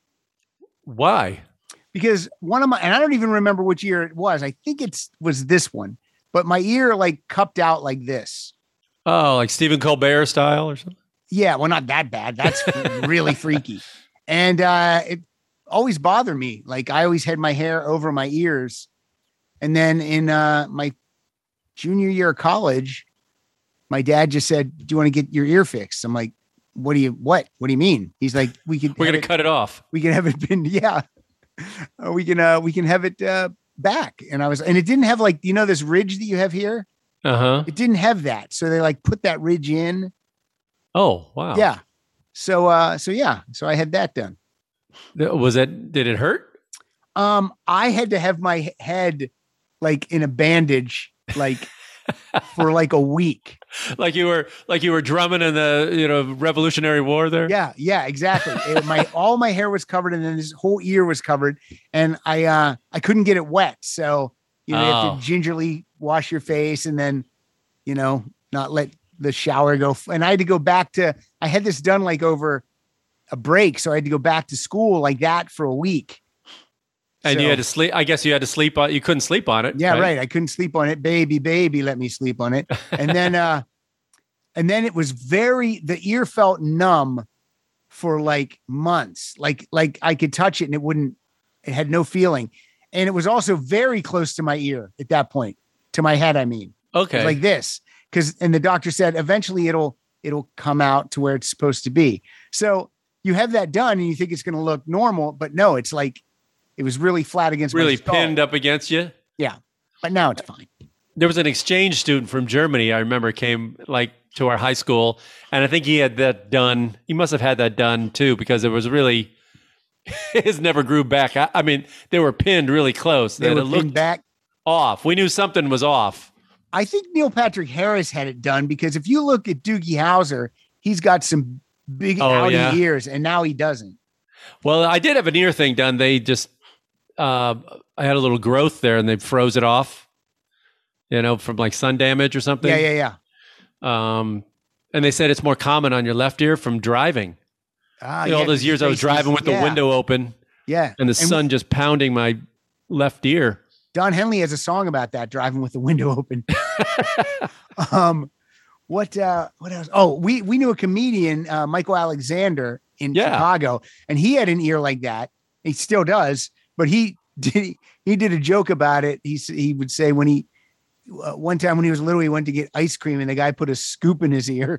Why? Because one of my, and I don't even remember which ear it was. I think it's was this one, but my ear like cupped out like this. Oh, like Stephen Colbert style or something? Yeah, well, not that bad. That's really freaky. And uh, it always bothered me. Like I always had my hair over my ears. And then in uh, my junior year of college, my dad just said, do you want to get your ear fixed? I'm like, what do you, what, what do you mean? He's like, we could, We're have going to it- cut it off. we can have it been, yeah, Uh, we can, uh, we can have it uh, back. And I was, and it didn't have like, you know, this ridge that you have here, Uh huh. it didn't have that. So they like put that ridge in. Oh, wow. Yeah. So, uh, so yeah, so I had that done. Th- Was it, did it hurt? Um, I had to have my head like in a bandage, like for like a week. Like you were, like you were drumming in the, you know, Revolutionary War there? Yeah, yeah, exactly. It- my all my hair was covered, and then his whole ear was covered, and I uh I couldn't get it wet, so you know you have Oh. to gingerly wash your face, and then you know not let the shower go. f- And I had to go back to. I had this done like over a break, so I had to go back to school like that for a week. And you So- had to sleep. I guess you had to sleep on, you couldn't sleep on it. Yeah, right. I couldn't sleep on it. Baby, baby, let me sleep on it. And then uh and then it was very the ear felt numb for like months. Like like I could touch it and it wouldn't it had no feeling. And it was also very close to my ear at that point. To my head, I mean. It was Okay. like this. Cuz and the doctor said eventually it'll it'll come out to where it's supposed to be. So you have that done and you think it's going to look normal, but no, it's like it was really flat against my really skull. pinned up against you. But now it's fine. There was an exchange student from Germany, I remember, came like to our high school, and I think he had that done. He must have had that done too, because it was really his never grew back. I, I mean, they were pinned really close. They that were it looked pinned back. off. We knew something was off. I think Neil Patrick Harris had it done because if you look at Doogie Howser, he's got some big Oh, outy yeah. ears, and now he doesn't. Well, I did have an ear thing done. They just, uh, I had a little growth there, and they froze it off. You know, from like sun damage or something. Yeah, yeah, yeah. Um, and they said it's more common on your left ear from driving. Ah, You know, yeah, all those 'cause years your I was face driving is- with the yeah, window open Yeah, and the sun just pounding my left ear. Don Henley has a song about that, driving with the window open. um, what uh, what else? Oh, we we knew a comedian, uh, Michael Alexander in Yeah. Chicago, and he had an ear like that. He still does, but he did he did a joke about it. He s- he would say when he uh, one time when he was little, he went to get ice cream, and the guy put a scoop in his ear,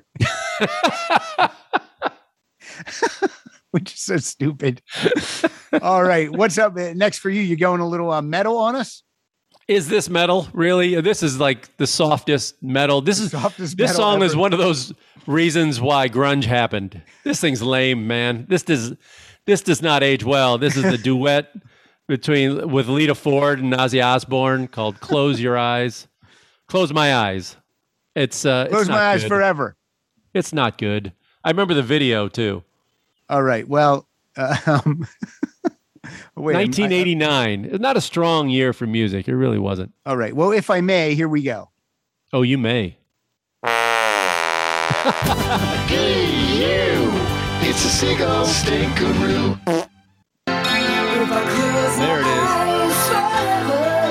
which is so stupid. All right, what's up uh, next for you? You going a little uh, metal on us? Is this metal really? This is like the softest metal. This is Softest this metal song is ever. one of those reasons why grunge happened. This thing's lame, man. This does this does not age well. This is the duet between with Lita Ford and Ozzy Osbourne called "Close Your Eyes." Close my eyes. It's uh, it's Close not my eyes good. forever. It's not good. I remember the video too. All right. Well, uh, um, wait. I'm- nineteen eighty-nine. It's not a strong year for music. It really wasn't. I- all right. Well, if I may, here we go. Oh, you may. It's a seagull stinkeroo. There it is.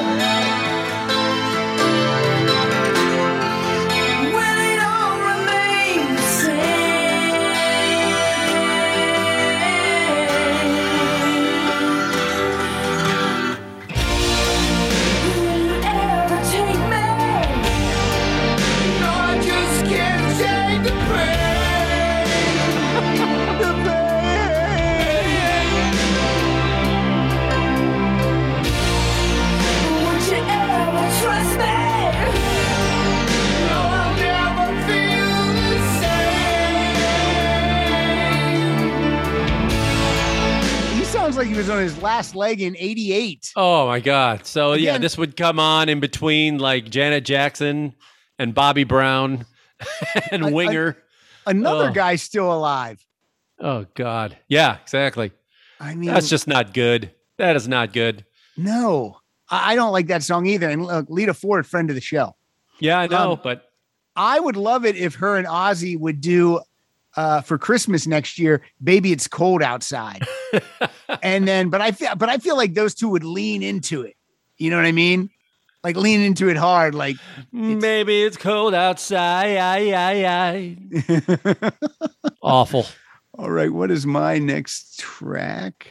Trust me. No, I'll never feel the same. He sounds like he was on his last leg in eighty-eight. Oh my God. So yeah, Again- this would come on in between like Janet Jackson and Bobby Brown and I- I- Winger. Another Oh. guy's still alive. Oh God. Yeah, exactly. I mean, That's just not good. That is not good. no. I I don't like that song either. And look, Lita Ford, friend of the show. Yeah, I know, Um, but I would love it if her and Ozzy would do uh, for Christmas next year, "Baby It's Cold Outside," and then, but I feel, but I feel like those two would lean into it. You know what I mean? Like lean into it hard. Like, maybe it's cold outside. Aye, aye, aye. Awful. all right, what is my next track?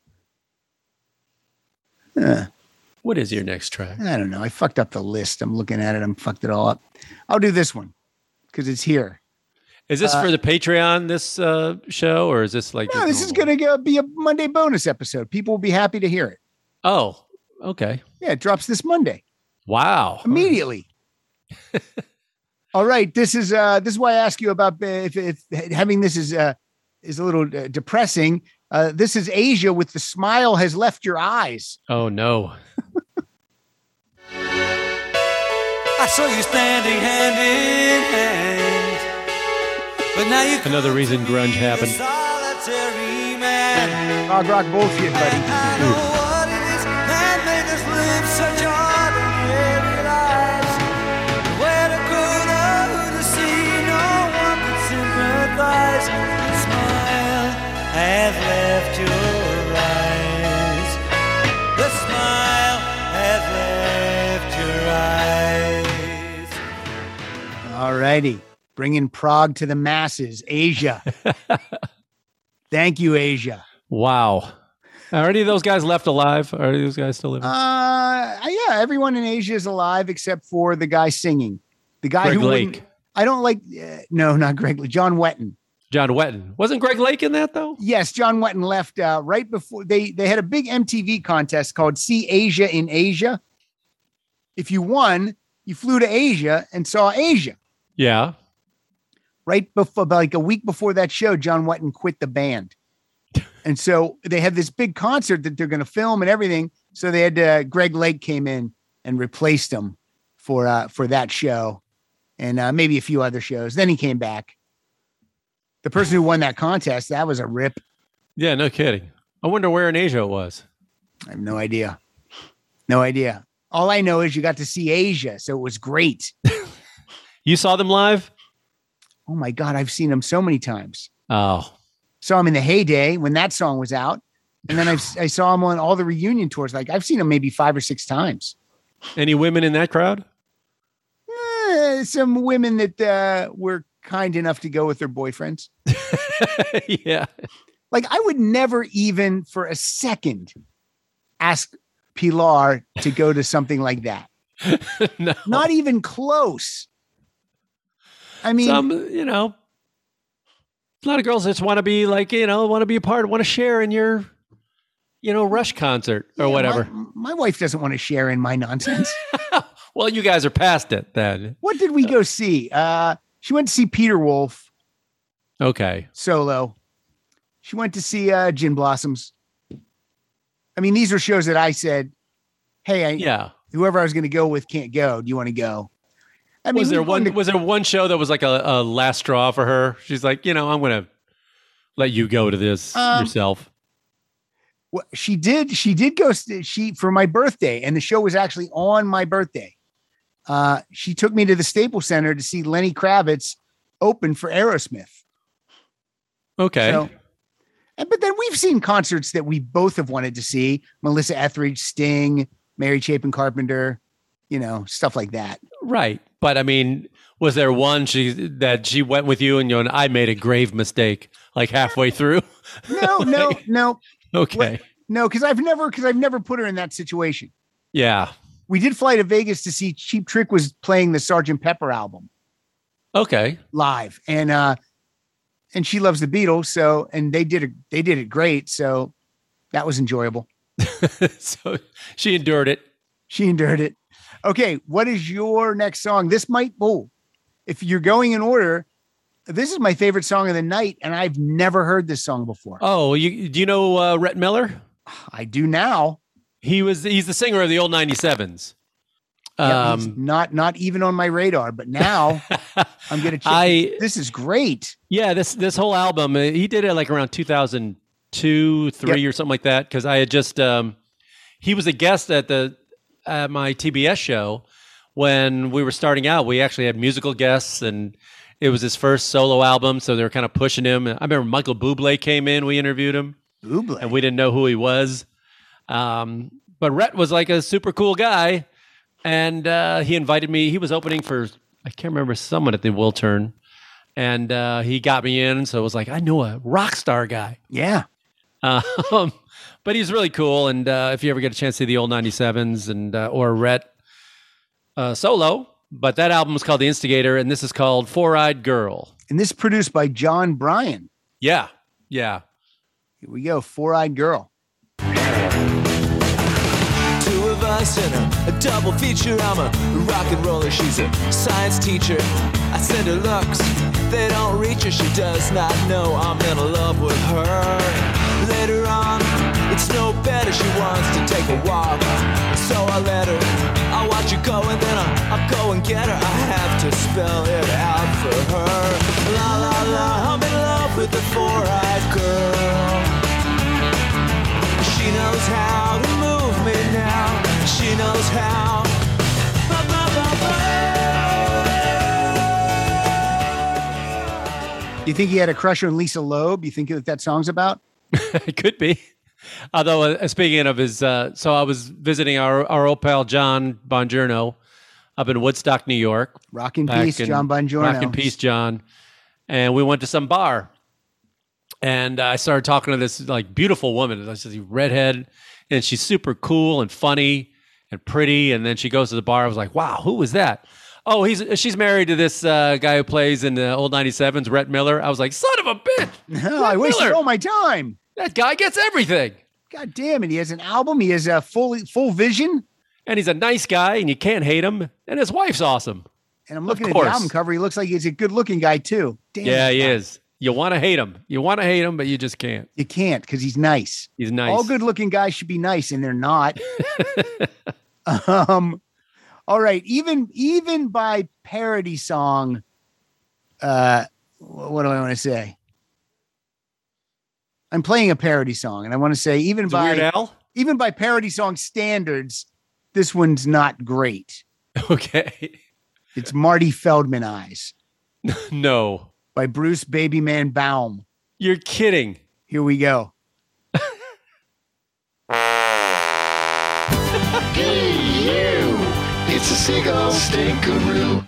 Huh. What is your next track? I don't know. I fucked up the list. I'm looking at it. I'm fucked it all up. I'll do this one because it's here. Is this Uh, for the Patreon, this uh, show, or is this like No, just this is normal? going to be a Monday bonus episode. People will be happy to hear it. Oh, okay. Yeah, it drops this Monday Wow. immediately. All right, this is uh, this is why I ask you about uh, if, if having this is uh, is a little uh, depressing. Uh, this is Asia with "The Smile Has Left Your Eyes." Oh no. I saw you standing hand in hand, but now you Another reason grunge happened. solitary man. Prog rock bullshit, I buddy. know what it is that made us live such ordinary lives. Where to go to, to see no one could sympathize. The smile has left your eyes. The smile has left your eyes. All righty, bringing Prague to the masses. Asia. Thank you, Asia. Wow. Are any of those guys left alive? Are those guys still living? Uh, yeah, everyone in Asia is alive except for the guy singing. The guy Greg who wouldn't- Lake. I don't like. Uh, no, not Greg. Lake. John Wetton. John Wetton. Wasn't Greg Lake in that though? Yes, John Wetton left uh, right before they they had a big M T V contest called "See Asia in Asia." If you won, you flew to Asia and saw Asia. Yeah. Right before, like a week before that show, John Wetton quit the band, and so they had this big concert that they're going to film and everything. So they had uh, Greg Lake came in and replaced him for uh, for that show, and uh, maybe a few other shows. Then he came back. The person who won that contest, that was a rip. Yeah, no kidding. I wonder where in Asia it was. I have no idea. No idea. All I know is you got to see Asia, so it was great. You saw them live? Oh my God, I've seen them so many times. Oh, Saw them in the heyday when that song was out. And then I've, I saw them on all the reunion tours. Like I've seen them maybe five or six times. any women in that crowd? Eh, some women that uh, were kind enough to go with their boyfriends. Yeah. Like I would never even for a second ask Pilar to go to something like that. No. Not even close. I mean, Some, you know, a lot of girls just want to be like, you know, want to be a part, want to share in your, you know, Rush concert or yeah, whatever. My, my wife doesn't want to share in my nonsense. Well, you guys are past it then. What did we go see? Uh, she went to see Peter Wolf Okay. solo. She went to see uh, Gin Blossoms. I mean, these are shows that I said, hey, I, Yeah. whoever I was going to go with can't go. Do you want to go? I mean, Was there we've gone one? to- Was there one show that was like a, a last straw for her? She's like, you know, I'm gonna let you go to this Um, yourself. Well, she did. She did go. st- She for my birthday, and the show was actually on my birthday. Uh, she took me to the Staples Center to see Lenny Kravitz open for Aerosmith. Okay. So, and, but then we've seen concerts that we both have wanted to see: Melissa Etheridge, Sting, Mary Chapin Carpenter, you know, stuff like that. Right. But I mean, was there one she that she went with you and you and I made a grave mistake like halfway through? No, no, no, Okay. no, because I've never, because I've never put her in that situation. Yeah. We did fly to Vegas to see Cheap Trick was playing the Sergeant Pepper album Okay. live, and uh, and she loves the Beatles, so and they did it, they did it great, so that was enjoyable. So she endured it. She endured it. Okay, what is your next song? This might, oh, if you're going in order, this is my favorite song of the night, and I've never heard this song before. Oh, you do you know uh, Rhett Miller? I do now. He was he's the singer of the old ninety-sevens. Yeah, he's Um, not not even on my radar, but now I'm gonna check. I This is great. yeah this this whole album uh, he did it like around two thousand two three Yep. or something like that because I had just um, he was a guest at the at my T B S show when we were starting out. We actually had musical guests and it was his first solo album, so they were kind of pushing him. I remember Michael Bublé came in, we interviewed him. Bublé. And we didn't know who he was. Um, but Rhett was like a super cool guy. And uh, he invited me. He was opening for, I can't remember, someone at the Wiltern. And uh, he got me in. So it was like, I know a rock star guy. Yeah. Um, but he's really cool. And uh, if you ever get a chance to see the old ninety-sevens and uh, or Rhett uh, solo, but that album is called The Instigator. And this is called Four Eyed Girl. And this is produced by John Bryan. Yeah. Yeah. Here we go. Four Eyed Girl. Two of us in a, a double feature. I'm a rock and roller, she's a science teacher. I send her looks, they don't reach her. She does not know I'm in love with her. Later on, it's no better. She wants to take a walk, so I let her. I watch her go and then I'll, I'll go and get her. I have to spell it out for her. La la la, I'm in love with the four-eyed girl. She knows how to move me now. She knows how. Ba, ba, ba, ba. You think he had a crush on Lisa Loeb? You think that that song's about? It could be. Although, uh, speaking of his, uh, so I was visiting our, our old pal John Bongiorno up in Woodstock, New York. Rock in back peace, in- John Bongiorno. Rock in peace, John. And we went to some bar. And I started talking to this like beautiful woman, this redhead, and she's super cool and funny and pretty. And then she goes to the bar. I was like, wow, who was that? Oh, he's she's married to this uh, guy who plays in the old ninety-sevens, Rhett Miller. I was like, son of a bitch. No, I Rhett wasted Miller. all my time. That guy gets everything. God damn it. He has an album. He has a full full vision. And he's a nice guy, and you can't hate him. And his wife's awesome. And I'm looking at course. the album cover. He looks like he's a good looking guy too. Damn Yeah, it. he is. You want to hate him. You want to hate him, but you just can't. You can't because he's nice. He's nice. All good looking guys should be nice, and they're not. um, all right. Even even by parody song, uh, what do I want to say? I'm playing a parody song, and I want to say even Is it by Weird Al? even by parody song standards, this one's not great. Okay. It's Marty Feldman Eyes No. by Bruce Babyman Baum. You're kidding. Here we go. Hey, you! It's a seagull stinkeroo.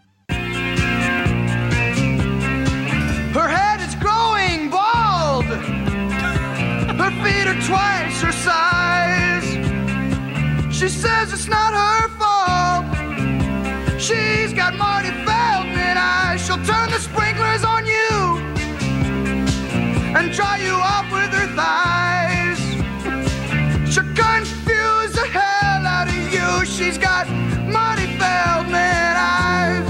Her head is growing bald. Her feet are twice her size. She says it's not her fault. She's got Marty Feldman eyes. She'll turn the sprinklers on you and dry you off with her thighs. She'll confuse the hell out of you. She's got Marty Feldman eyes.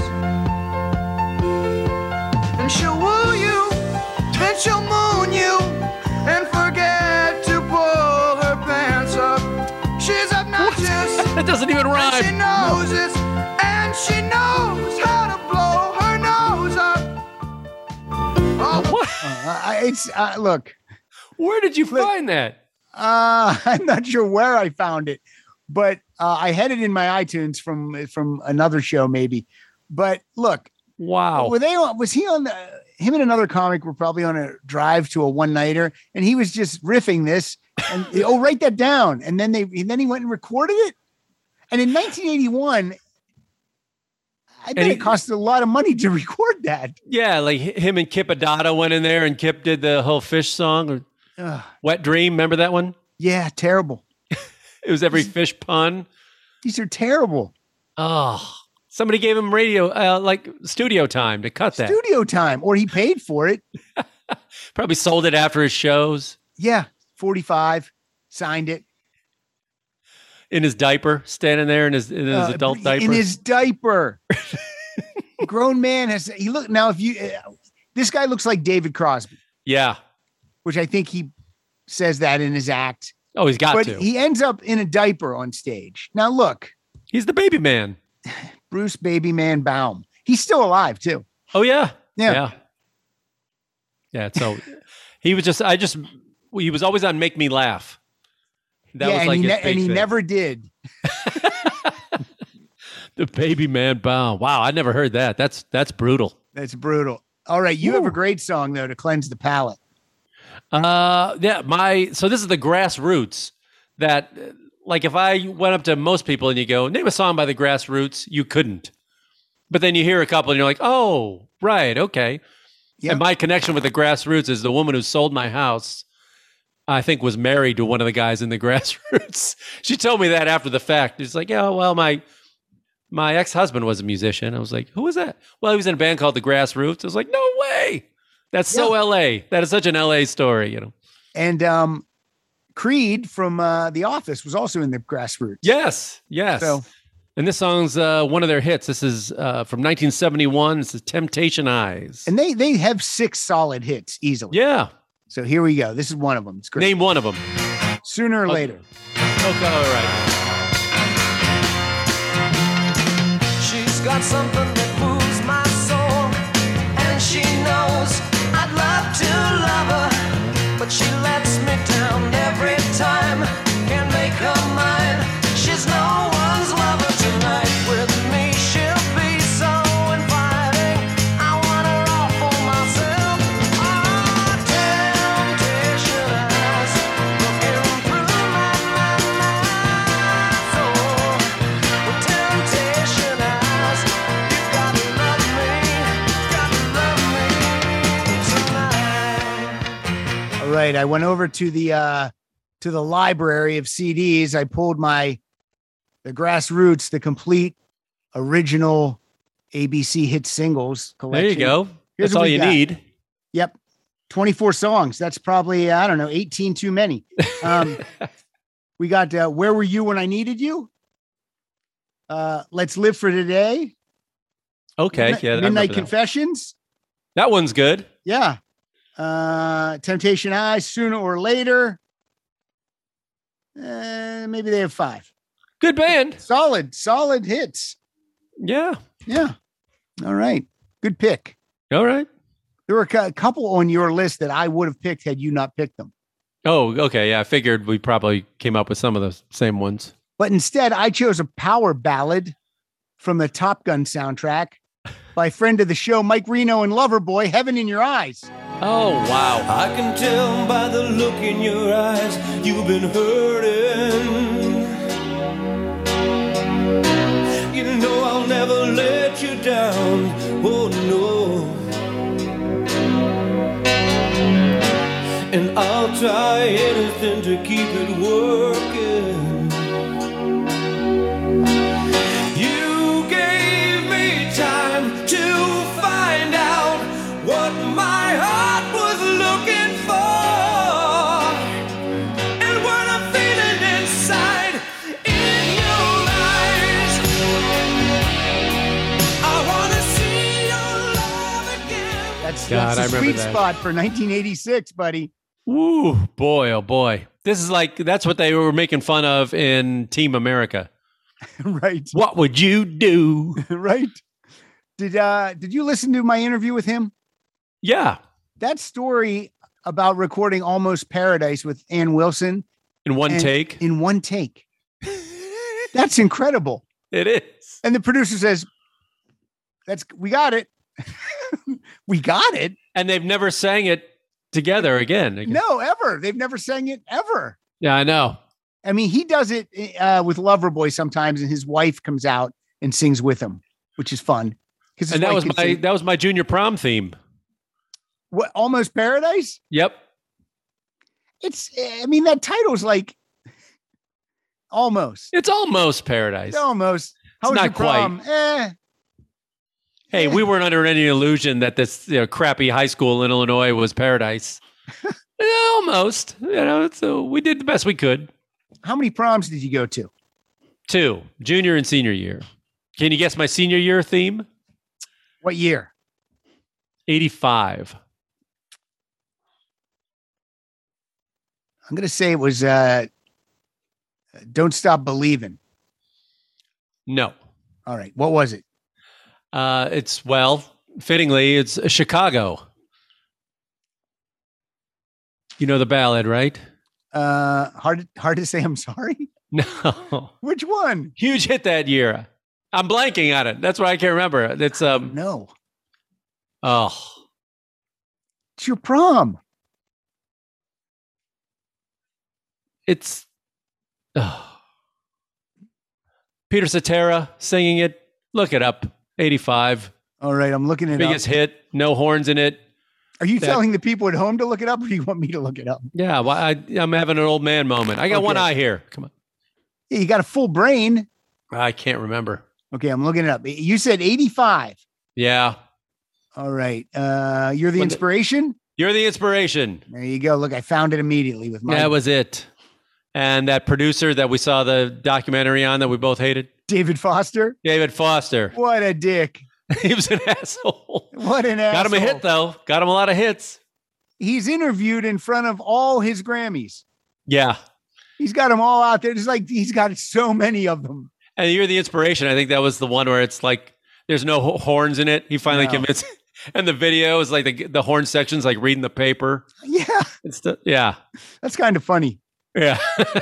And she'll woo you, then she'll moon you, and forget to pull her pants up. She's obnoxious, That doesn't even and she rhyme. knows it, and she knows how to blow her nose up. Oh, What? Uh, I- it's uh, look. Where did you find that? Uh, I'm not sure where I found it, but uh, I had it in my iTunes from from another show, maybe. But look, Wow. were they on, was he on the, him and another comic were probably on a drive to a one nighter, and he was just riffing this. And oh, write that down. And then they and then he went and recorded it. And in nineteen eighty-one, I bet he- it cost a lot of money to record that. Yeah, like h- him and Kip Adada went in there, and Kip did the whole fish song, or Ugh, Wet Dream. Remember that one? yeah, terrible. It was every fish pun. These are terrible. Oh, somebody gave him radio, uh, like studio time to cut that. Studio time, or he paid for it. Probably sold it after his shows Yeah, forty-five, signed it. in his diaper, standing there in his in his Uh, adult diaper. In his diaper. Grown man has he look now. If you uh, this guy looks like David Crosby, yeah. which I think he says that in his act. Oh, he's got But to. he ends up in a diaper on stage. Now look, he's the baby man. Bruce Babyman Baum. He's still alive too. Oh yeah. Yeah. Yeah. Yeah. So he was just. I just. He was always on Make Me Laugh. That yeah, was and like he, his ne- big and he thing. never did. The baby man bow. Wow, I never heard that. That's that's brutal. That's brutal. All right, you have Woo. a great song though to cleanse the palate. Uh, yeah, my so this is the Grassroots. That uh, like if I went up to most people and you go name a song by the Grassroots, you couldn't. But then you hear a couple and you're like, oh, right, okay. Yep. And my connection with the Grassroots is the woman who sold my house. I think was married to one of the guys in the Grassroots. She told me that after the fact. It's like, yeah, well, my my ex-husband was a musician. I was like, who was that? Well, he was in a band called the Grassroots. I was like, no way. That's so Yeah. L A. That is such an L A story, you know. And um, Creed from uh, The Office was also in the Grassroots. Yes, yes. So- and this song's uh, one of their hits. This is uh, from nineteen seventy-one. This is Temptation Eyes. And they they have six solid hits easily. Yeah. So here we go. This is one of them. It's great. Name one of them. Sooner or Okay. later. Okay, all right. She's got something that moves my soul, and she knows I'd love to love her, but she lets me down every time. Can't make her mine. She's no one's lover tonight. With me, she'll be so inviting. I want her all for myself. Oh, temptation eyes looking through my, my, my soul. With temptation eyes, you gotta love me, gotta love me tonight. All right. I went over to the uh to the library of C Ds. I pulled my the Grassroots, the complete original A B C hit singles collection. There you go. Here's That's what all we you got. need. Yep. twenty-four songs. That's probably, I don't know, eighteen too many. Um, we got uh, Where Were You When I Needed You? Uh, Let's Live for Today. Okay. Midnight, Yeah. I remember Midnight that. Confessions. That one's good. Yeah. Uh, Temptation Eyes, Sooner or Later. Uh, maybe they have five. Good band. Solid, solid hits. Yeah. Yeah. All right. Good pick. All right. There were a cou- couple on your list that I would have picked had you not picked them. Oh, okay. Yeah, I figured we probably came up with some of the same ones. But instead, I chose a power ballad from the Top Gun soundtrack by friend of the show, Mike Reno and Loverboy, Heaven in Your Eyes. Oh, wow. I can tell by the look in your eyes you've been hurting. You know I'll never let you down. Oh no. And I'll try anything to keep it working. You gave me time to find out what my heart was looking for. And what I'm feeling inside in your eyes, I wanna see your love again. That's, God, that's I the remember sweet that. spot for nineteen eighty-six, buddy. Woo, boy, oh boy. This is like, that's what they were making fun of in Team America. Right. What would you do? Right. Did uh did you listen to my interview with him? Yeah, That story about recording Almost Paradise with Ann Wilson in one and- take. in one take. That's incredible. It is. And the producer says, "That's we got it. We got it." And they've never sang it together again. No, ever. They've never sang it ever. Yeah, I know. I mean, he does it uh, with Loverboy sometimes, and his wife comes out and sings with him, which is fun. Because And that was my that was my junior prom theme. what Almost Paradise. Yep. It's. I mean, that title's like almost. It's almost paradise. It's almost. How It's was not your prom? Eh. Hey, we weren't under any illusion that this you know, crappy high school in Illinois was paradise. Yeah, almost. You know, so we did the best we could. How many proms did you go to? Two, junior and senior year. Can you guess my senior year theme? What year? eighty-five. I'm gonna say it was. Uh, Don't Stop Believing. No. All right. What was it? Uh, it's, well, fittingly, it's Chicago. You know the ballad, right? Uh, hard. Hard to say. I'm sorry. No. Which one? Huge hit that year. I'm blanking on it. That's why I can't remember. It's, um, No. oh, It's your prom. it's, oh. Peter Cetera singing it. Look it up. eighty-five. All right. I'm looking it Biggest up. hit. No horns in it. Are you that- telling the people at home to look it up, or do you want me to look it up? Yeah, well, I, I'm having an old man moment. I got one Okay. eye here. Come on. Yeah, you got a full brain. I can't remember. Okay, I'm looking it up. You said eighty-five. Yeah. All right. Uh, you're the When the- inspiration. You're the inspiration. There you go. Look, I found it immediately with my That was it. And that producer that we saw the documentary on that we both hated, David Foster. David Foster. What a dick. He was an asshole. What an asshole. Got him a hit, though. Got him a lot of hits. He's interviewed in front of all his Grammys. Yeah. He's got them all out there. It's like he's got so many of them. And you're the inspiration. I think that was the one where it's like there's no ho- horns in it. He finally No. convinced. And the video is like the, the horn section's like reading the paper. Yeah, It's the, yeah. that's kind of funny. Yeah.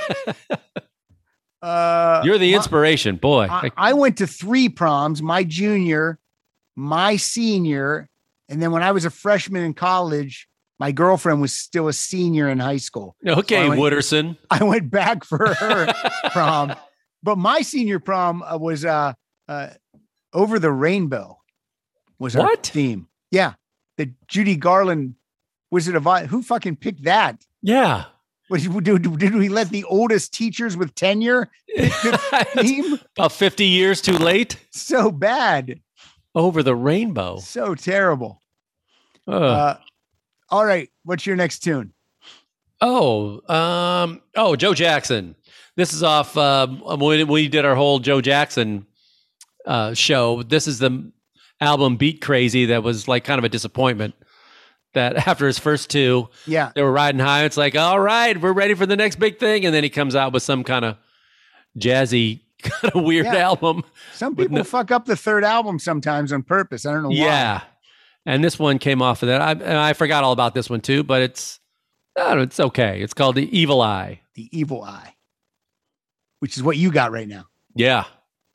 Uh, You're the my- inspiration, boy. I, I went to three proms, my junior, my senior, and then when I was a freshman in college, my girlfriend was still a senior in high school. okay, so I went- Wooderson. I went back for her prom, but my senior prom uh, was uh, uh, Over the Rainbow was our What? theme. Yeah, the Judy Garland Wizard of Oz. Who fucking picked that? Yeah. What did, did, did we let the oldest teachers with tenure pick the theme? About fifty years too late. So bad. Over the rainbow. So terrible. Ugh. Uh, all right. What's your next tune? oh, um, oh, Joe Jackson. This is off um, when we did our whole Joe Jackson uh, show. This is the album Beat Crazy that was like kind of a disappointment. That after his first two, Yeah. they were riding high. It's like, all right, we're ready for the next big thing. And then he comes out with some kind of jazzy, kind of weird Yeah. album. Some With people no- fuck up the third album sometimes on purpose. I don't know why. Yeah. And this one came off of that. I, and I forgot all about this one too, but it's I don't know, it's okay. It's called The Evil Eye. The Evil Eye, which is what you got right now. Yeah.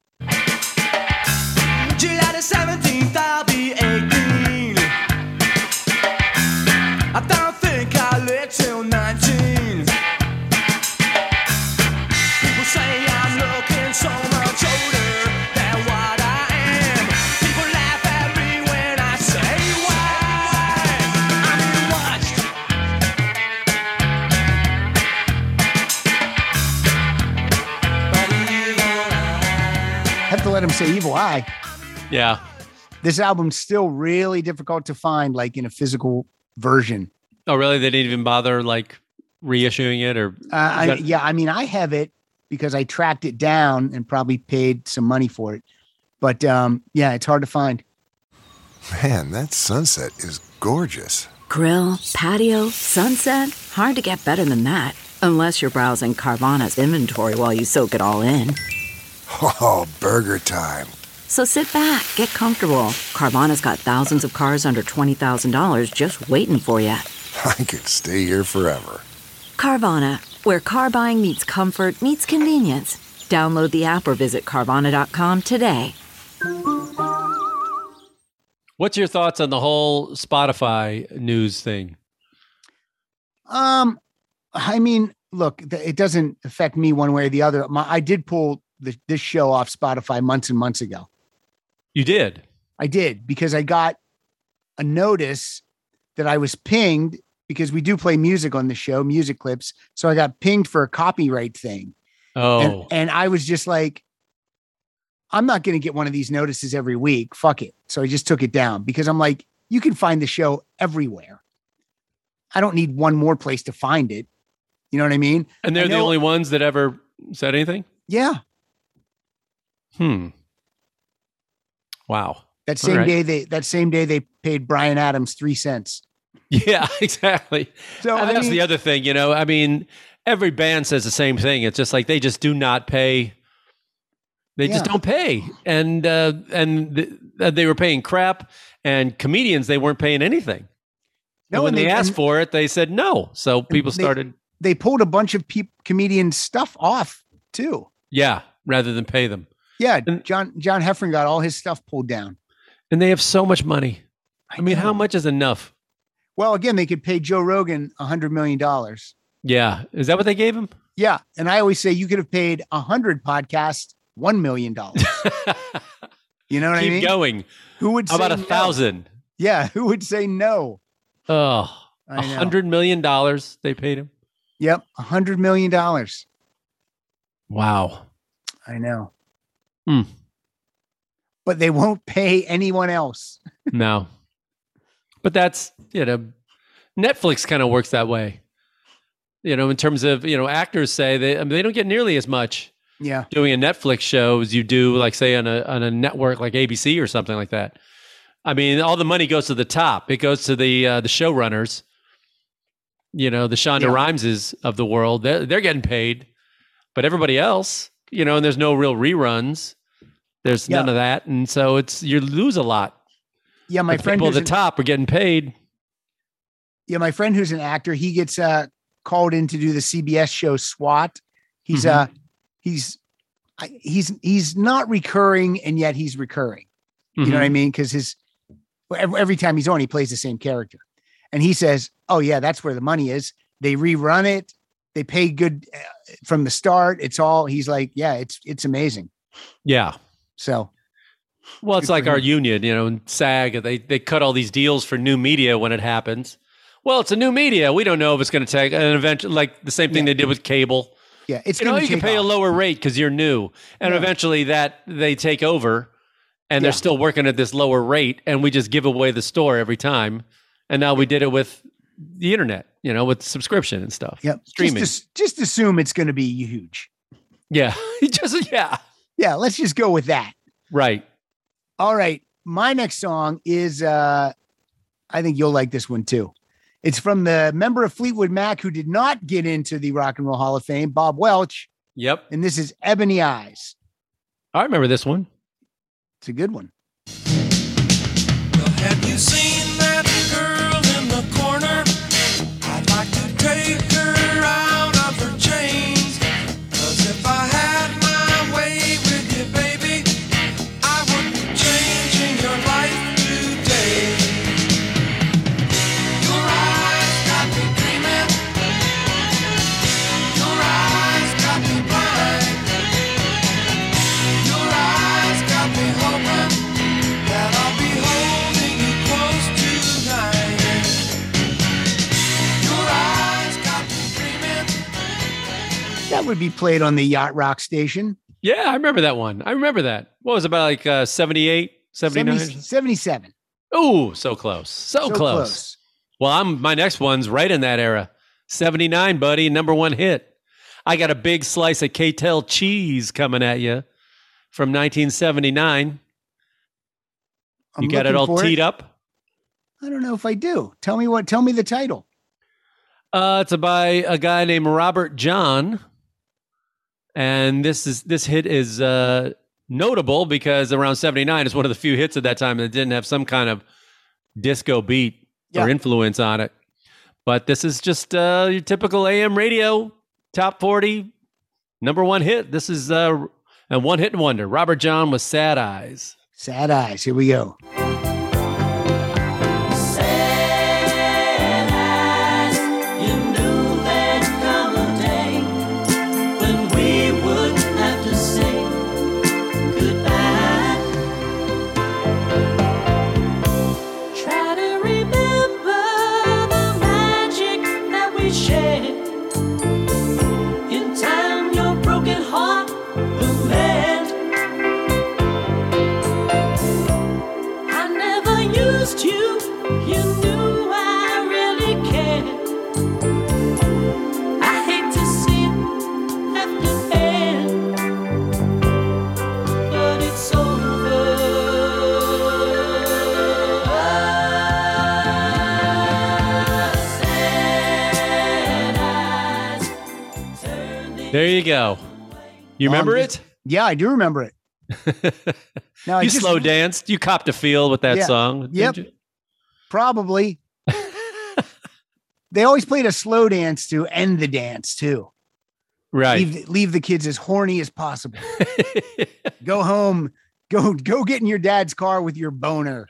July the seventeenth, I'll be eighteen. I don't think I'll live till nineteen. People say I'm looking so much older than what I am. People laugh at me when I say why. I'm being watched. By the evil eye. Have to let him say Evil Eye. Yeah. This album's still really difficult to find, like in a physical version. Oh, really? They didn't even bother like reissuing it, or Uh, I, that- yeah, I mean, I have it because I tracked it down and probably paid some money for it. But um, yeah, it's hard to find. Man, that sunset is gorgeous. Grill, patio, sunset. Hard to get better than that. Unless you're browsing Carvana's inventory while you soak it all in. Oh, burger time. So sit back, get comfortable. Carvana's got thousands of cars under twenty thousand dollars just waiting for you. I could stay here forever. Carvana, where car buying meets comfort, meets convenience. Download the app or visit Carvana dot com today. What's your thoughts on the whole Spotify news thing? Um, I mean, look, th- it doesn't affect me one way or the other. My, I did pull the, this show off Spotify months and months ago. You did? I did because I got a notice that I was pinged because we do play music on the show, music clips. So I got pinged for a copyright thing. Oh, And, and I was just like, I'm not going to get one of these notices every week. Fuck it. So I just took it down because I'm like, you can find the show everywhere. I don't need one more place to find it. You know what I mean? and they're I the know- only ones that ever said anything? Yeah. Hmm. Wow. That same All right. day they that same day they paid Brian Adams three cents. Yeah, exactly. So and I that's mean, the other thing, you know. I mean, every band says the same thing. It's just like they just do not pay. They just Yeah. don't pay, and uh, and th- uh, they were paying crap. And comedians, they weren't paying anything. no, and when and they, asked and for it, they said no. So people they- started, they pulled a bunch of peop comedian stuff off too. yeah, rather than pay them. Yeah, And- John John Heffron got all his stuff pulled down. And they have so much money. I mean, how know. much is enough? Well, again, they could pay Joe Rogan a hundred million dollars. Yeah, is that what they gave him? Yeah, and I always say you could have paid a hundred podcasts one million dollars. You know what Keep I mean? going. Who would How say about a no? thousand? Yeah, who would say no? Oh, I a know. hundred million dollars they paid him. Yep, a hundred million dollars. Wow. I know. Hmm. But they won't pay anyone else. No. But that's, you know, Netflix kind of works that way. You know, in terms of, you know, actors say they I mean, they don't get nearly as much Yeah. doing a Netflix show as you do, like say on a on a network like A B C or something like that. I mean, all the money goes to the top. It goes to the uh, the showrunners. You know, the Shonda Yeah. Rhimeses of the world. They're they're getting paid, but everybody else, you know, and there's no real reruns. There's Yeah. none of that, and so it's you lose a lot. Yeah, my But the friend people at who's the an, top are getting paid. yeah, my friend who's an actor, he gets uh called in to do the C B S show SWAT. He's Mhm. uh he's I, he's he's not recurring and yet he's recurring. You know what I mean? Because his every, every time he's on, he plays the same character. And he says, "Oh yeah, that's where the money is. They rerun it. They pay good uh, from the start. It's all." He's like, "Yeah, it's it's amazing." Yeah. So Well, it's Good like for our him. union, you know, and SAG, they, they cut all these deals for new media when it happens. Well, it's a new media. We don't know if it's going to take an eventually, like the same thing Yeah. they did with cable. yeah, it's You know, going you to can pay a lower rate because you're new. And Yeah. eventually that they take over and Yeah. they're still working at this lower rate. And we just give away the store every time. And now we did it with the internet, you know, with subscription and stuff. Yep. Streaming. Just, as- just assume it's going to be huge. Yeah. just, yeah. Yeah, let's just go with that. Right. All right. My next song is uh I think you'll like this one too. It's from the member of Fleetwood Mac who did not get into the Rock and Roll Hall of Fame, Bob Welch, Yep. and this is Ebony Eyes. I remember this one. It's a good one. Well, have you seen That would be played on the Yacht Rock station. Yeah, I remember that one. I remember that. What was it, about like uh, seventy-eight, seventy-nine? seventy, seventy-seven. Oh, so close. So, So close. close. Well, I'm my next one's right in that era. seventy-nine, buddy, number one hit. I got a big slice of K-Tel cheese coming at you from nineteen seventy-nine. I'm You got it looking all for teed up? I don't know if I do. Tell me what. Tell me the title. Uh, it's by a guy named Robert John. And this is this hit is uh, notable because around seventy-nine is one of the few hits at that time that didn't have some kind of disco beat Yeah. or influence on it. But this is just uh, your typical A M radio top forty number one hit. This is uh, a one hit wonder. Robert John with Sad Eyes. Sad Eyes. Here we go. There you go. You remember Um, it? Yeah, I do remember it. Now I You just- slow danced. You copped a feel with that Yeah. song. didn't Yep. you? Probably. They always played a slow dance to end the dance too. Right. Leave, leave the kids as horny as possible. Go home. Go go get in your dad's car with your boner.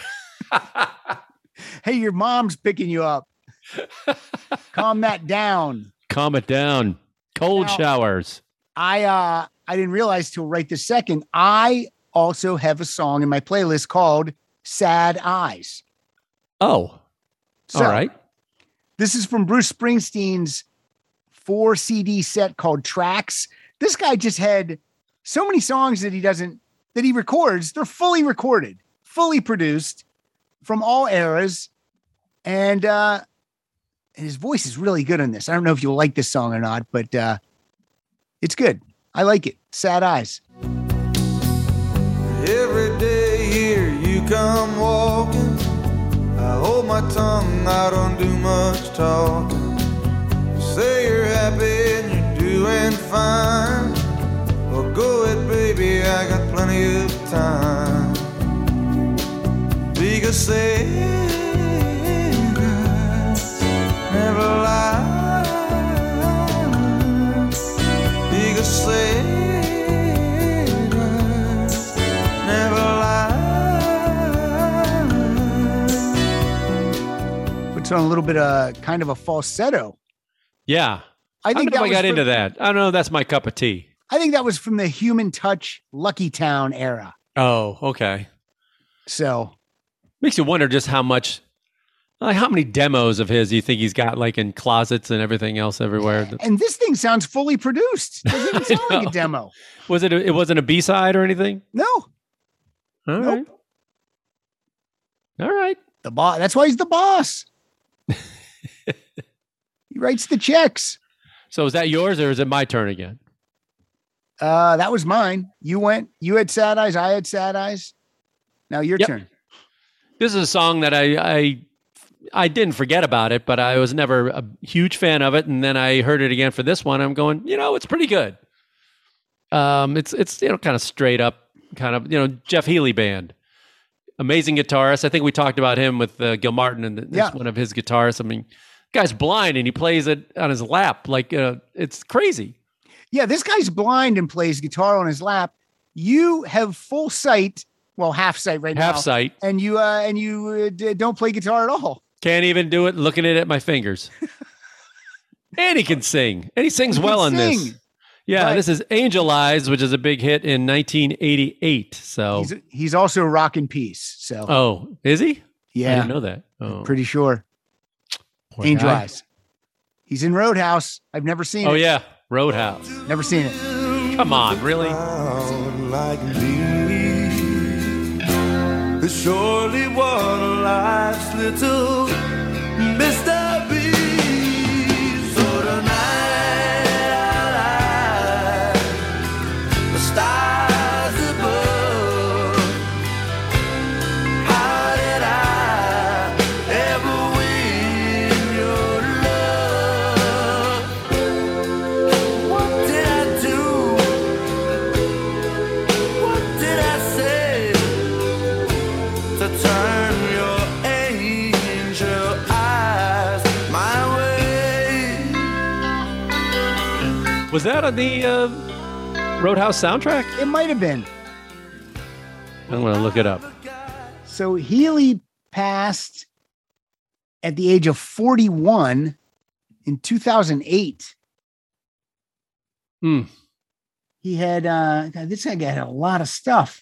Hey, your mom's picking you up. Calm that down. Calm it down. Cold Now- showers. I uh I didn't realize till right this second. I also have a song in my playlist called Sad Eyes. Oh, So, all right. This is from Bruce Springsteen's four C D set called Tracks. This guy just had so many songs that he doesn't, that he records. They're fully recorded, fully produced from all eras. And, uh, and his voice is really good on this. I don't know if you'll like this song or not, but, uh, it's good. I like it. Sad Eyes. Every day here you come walking. I hold my tongue, I don't do much talking. You say you're happy and you're doing fine. Well, go ahead, baby, I got plenty of time. Because sad eyes never lie. Because sad eyes never lie. Puts on a little bit of kind of a falsetto. Yeah. I think I, don't know that if I was got from- into that. I don't know. That's my cup of tea. I think that was from the Human Touch Lucky Town era. Oh, okay. So Makes you wonder just how much, like how many demos of his do you think he's got, like in closets and everything else everywhere? And this thing sounds fully produced. Doesn't even sound like a demo. Was it? A, it wasn't a B side or anything. No. All right. Nope. All right. The boss. That's why he's the boss. He writes the checks. So is that yours or is it my turn again? Uh, that was mine. You went. You had Sad Eyes. I had Sad Eyes. Now your Yep. turn. This is a song that I, I I didn't forget about it, but I was never a huge fan of it. And then I heard it again for this one. I'm going, you know, it's pretty good. Um, it's it's you know kind of straight up, kind of you know Jeff Healey band, amazing guitarist. I think we talked about him with uh, Gil Martin, and it's Yeah. one of his guitarists. I mean, guy's blind and he plays it on his lap, like uh, it's crazy. Yeah, this guy's blind and plays guitar on his lap. You have full sight. Well, half sight right now. Half sight. And you uh, and you uh, d- don't play guitar at all. Can't even do it looking at it at my fingers. And he can sing. And he sings He can well on this. sing. Yeah, Right. this is Angel Eyes, which is a big hit in nineteen eighty-eight. So, He's he's also Rock and Peace. So oh, is he? I yeah, didn't know that. Oh, pretty sure. poor Angel guy. Eyes. He's in Roadhouse. I've never seen Oh, it. yeah. Roadhouse. Never seen it. Come on, really? Like me, it's surely one of life's little mysteries. So tonight I like the stars above. How did I ever win your love? What did I do? What did I say to turn your angel eyes my way? Was that on the uh, Roadhouse soundtrack? It might have been. I'm going to look it up. So Healy passed at the age of forty-one in two thousand eight. Hmm. He had, uh, God, this guy had a lot of stuff.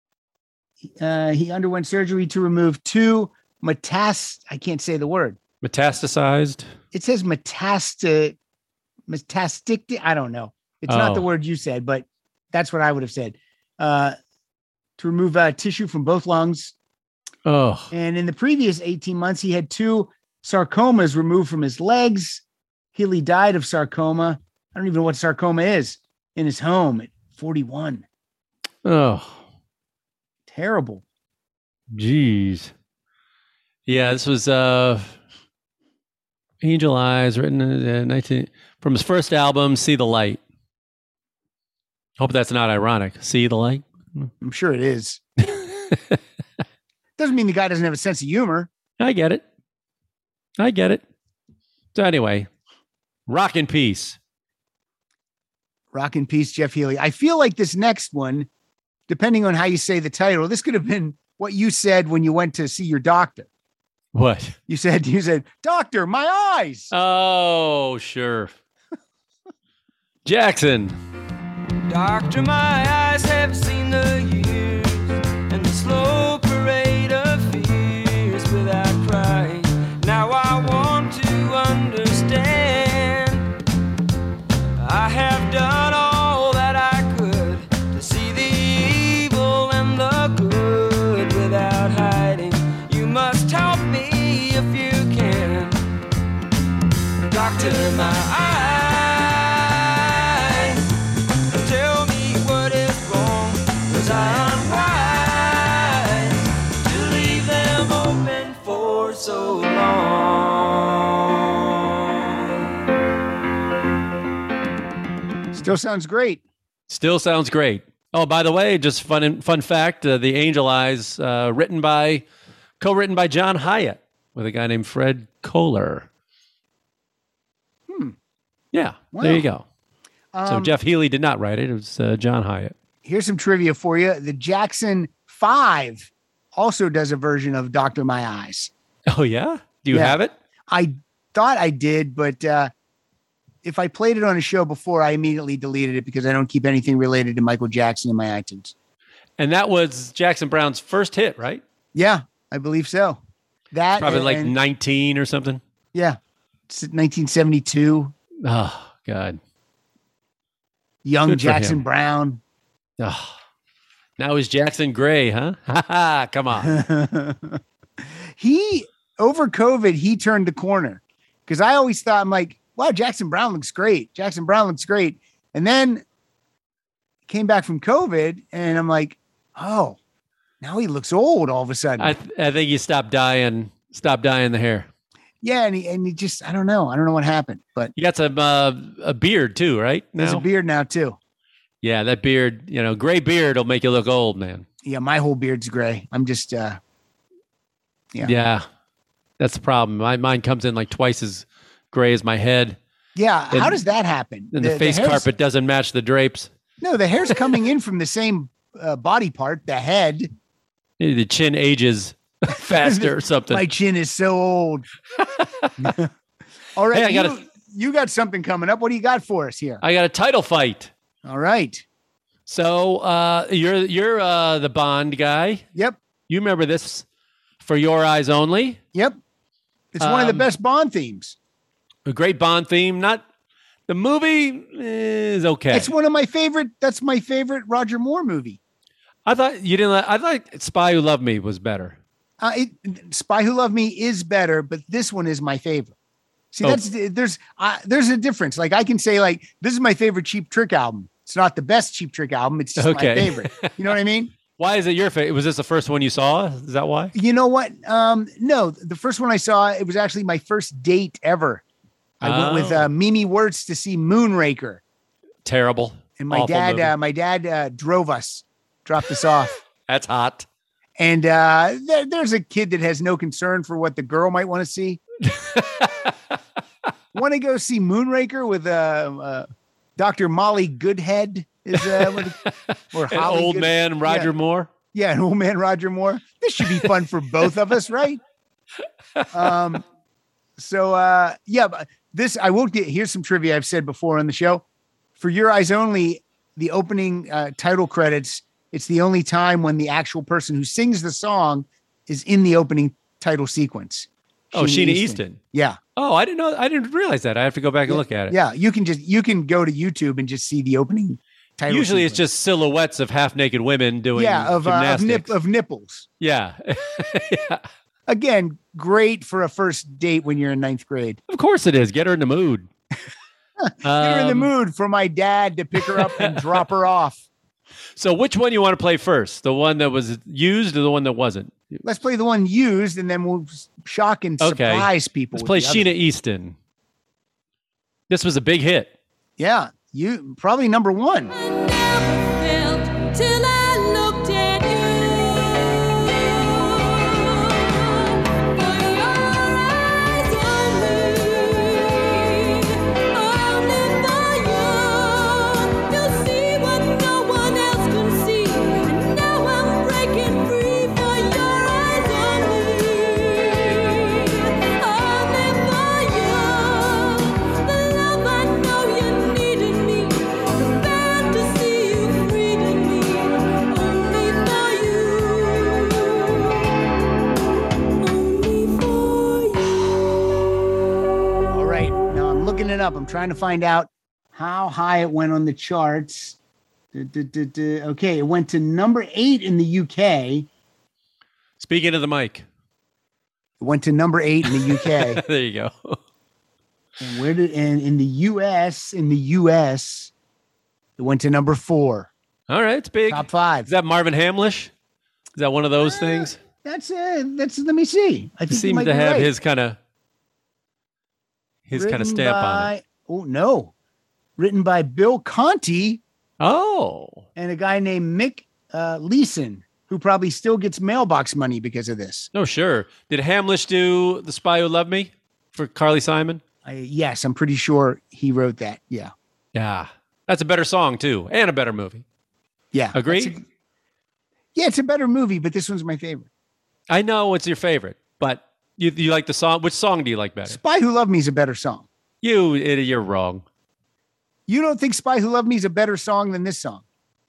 Uh, he underwent surgery to remove two metast, I can't say the word. Metastasized? It says metasta, metastic. I don't know. It's not Oh. the word you said, but that's what I would have said. Uh, to remove uh, tissue from both lungs. Oh. And in the previous eighteen months, he had two sarcomas removed from his legs. Healy died of sarcoma. I don't even know what sarcoma is in his home at forty-one. Oh. Terrible. Jeez. Yeah, this was uh, Angel Eyes, written in uh, nineteen from his first album, See the Light. Hope that's not ironic. See the Light? I'm sure it is. Doesn't mean the guy doesn't have a sense of humor. I get it. I get it. So anyway, rock in peace. Rock in peace, Jeff Healy. I feel like this next one, depending on how you say the title, this could have been what you said when you went to see your doctor. What? You said, you said, doctor, my eyes. Oh, sure. Jackson. Doctor, my eyes have seen the years and the slow parade of fears without crying. Now I want to understand. I have done all that I could to see the evil and the good without hiding. You must help me if you can. Doctor, my eyes. Tell me what is wrong, 'cause I'm wise to leave them open for so long. Still sounds great. Still sounds great. Oh, by the way, just fun fun fact: uh, the Angel Eyes, uh, written by, co-written by John Hyatt with a guy named Fred Kohler. Hmm. Yeah, Wow. there you go. so Um, Jeff Healy did not write it; it was uh, John Hyatt. Here's some trivia for you. The Jackson Five also does a version of Doctor My Eyes. Oh yeah, do you Yeah. have it? I thought I did, but uh, if I played it on a show before, I immediately deleted it because I don't keep anything related to Michael Jackson in my iTunes. And that was Jackson Brown's first hit, right? Yeah, I believe so. That Probably and- like and- nineteen or something. yeah, it's nineteen seventy-two. Oh God. Young Good for Jackson him. Brown. Oh. Now he's Jackson Gray, huh? Ha ha! Come on. He over COVID, he turned the corner because I always thought, I'm like, wow, Jackson Brown looks great. Jackson Brown looks great. And then came back from COVID and I'm like, oh, now he looks old all of a sudden. I th- I think he stopped dyeing, stopped dyeing the hair. yeah. And he, and he just, I don't know. I don't know what happened, but You got some uh, a beard too, right? there's Now? a beard now too. Yeah, that beard, you know, gray beard will make you look old, man. Yeah. My whole beard's gray. I'm just, uh, Yeah. Yeah. That's the problem. My mine comes in like twice as gray as my head. yeah. And- How does that happen? And the, face hair's- carpet doesn't match the drapes. No, the hair's coming in from the same uh, body part, the head. Maybe the chin ages faster or something. My chin is so old. All right. Hey, I you, gotta- you got something coming up. What do you got for us here? I got a title fight. All right. So uh, you're you're uh, the Bond guy. Yep. You remember this For Your Eyes Only? Yep. It's one of the Um, best Bond themes. A great Bond theme. Not The movie is okay. It's one of my favorite. That's my favorite Roger Moore movie. I thought you didn't. Like, I thought Spy Who Loved Me was better. Uh, it, Spy Who Loved Me is better, but this one is my favorite. See, Oh. that's there's uh, there's a difference. Like I can say, like this is my favorite Cheap Trick album. It's not the best Cheap Trick album. It's just Okay. my favorite. You know what I mean? Why is it your favorite? Was this the first one you saw? Is that why? You know what? Um, no, the first one I saw, it was actually my first date ever. I went with Oh. uh, Mimi Wirtz to see Moonraker, Terrible. and my Awful dad, movie. uh, my dad uh, drove us, dropped us off. That's hot. And uh, there, there's a kid that has no concern for what the girl might want to see. Want to go see Moonraker with uh, uh, Doctor Molly Goodhead? Is uh, what- or An Holly old Good- man Roger yeah. Moore. Yeah, an old man Roger Moore. This should be fun for both of us, right? Um. So uh, yeah, but this I will get. Here's some trivia I've said before on the show. For Your Eyes Only, the opening uh, title credits. It's the only time when the actual person who sings the song is in the opening title sequence. Oh, Sheena Easton. Yeah. Oh, I didn't know. I didn't realize that. I have to go back and look at it. Yeah. You can just you can go to YouTube and just see the opening title. Usually, sequence. it's just silhouettes of half-naked women doing yeah of uh, of, gymnastics. nip, of nipples. Yeah. Yeah. Again, great for a first date when you're in ninth grade. Of course it is. Get her in the mood. Get her in the Um, mood for my dad to pick her up and drop her off. So, which one you want to play first? The one that was used or the one that wasn't? Let's play the one used, and then we'll shock and Okay. surprise people. Let's with play the other. Sheena Easton. This was a big hit. Yeah, you probably number one. Till I looked at All right, now I'm looking it up. I'm trying to find out how high it went on the charts. Du- du- du- du- Okay, it went to number eight in the U K. Speaking of the mic. It went to number eight in the U K. There you go. And where did and in the U S in the U S it went to number four. All right, it's big. Top five. Is that Marvin Hamlish? Is that one of those things? That's uh that's let me see. I think you Seems might to be have right. his kind of his kind of Written stamp on it. by- Oh no. Written by Bill Conti Oh, and a guy named Mick uh, Leeson, who probably still gets mailbox money because of this. no, sure. Did Hamlish do The Spy Who Loved Me for Carly Simon? I, yes, I'm pretty sure he wrote that. Yeah. Yeah, that's a better song too, and a better movie. Yeah. Agree? That's a- yeah, it's a better movie, but this one's my favorite. I know it's your favorite, but you you like the song. Which song do you like better? Spy Who Loved Me is a better song. You idiot, you're wrong. You don't think Spy Who Loved Me is a better song than this song?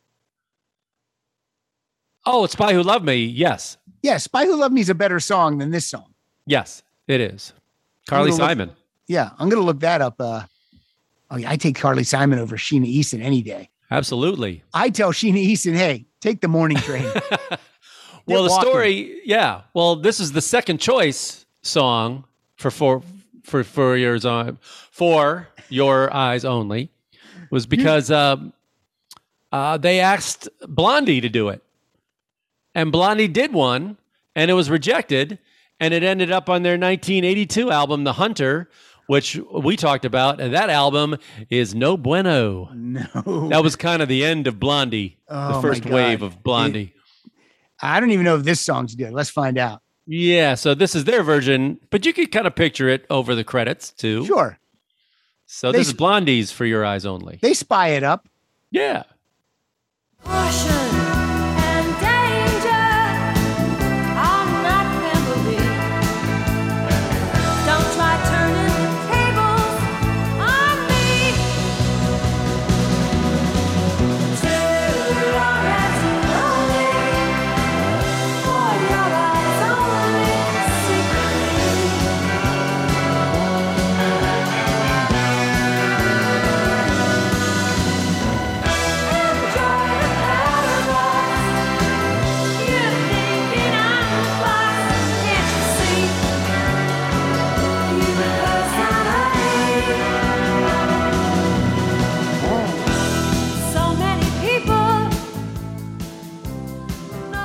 Oh, Spy Who Loved Me. Yes, Yeah, Spy Who Loved Me is a better song than this song. yes, it is. Carly I'm gonna look- Simon. Yeah, I'm going to look that up. Uh, oh, yeah, I take Carly Simon over Sheena Easton any day. Absolutely. I tell Sheena Easton, hey, take the morning train. Well, the walking. story, yeah. Well, this is the second choice song for for for for yours on for Your Eyes Only was because um, uh, they asked Blondie to do it, and Blondie did one, and it was rejected, and it ended up on their nineteen eighty-two album, The Hunter, which we talked about, and that album is no bueno. No, That was kind of the end of Blondie, Oh, the my first God. wave of Blondie. I don't even know if this song's good. Let's find out. Yeah, so this is their version, but you could kind of picture it over the credits too. Sure. So They this is sp- Blondie's For Your Eyes Only. They spy it up. Yeah. Caution and danger are not family. Don't try turning the tables on me. Till your eyes only, for your eyes only, secretly.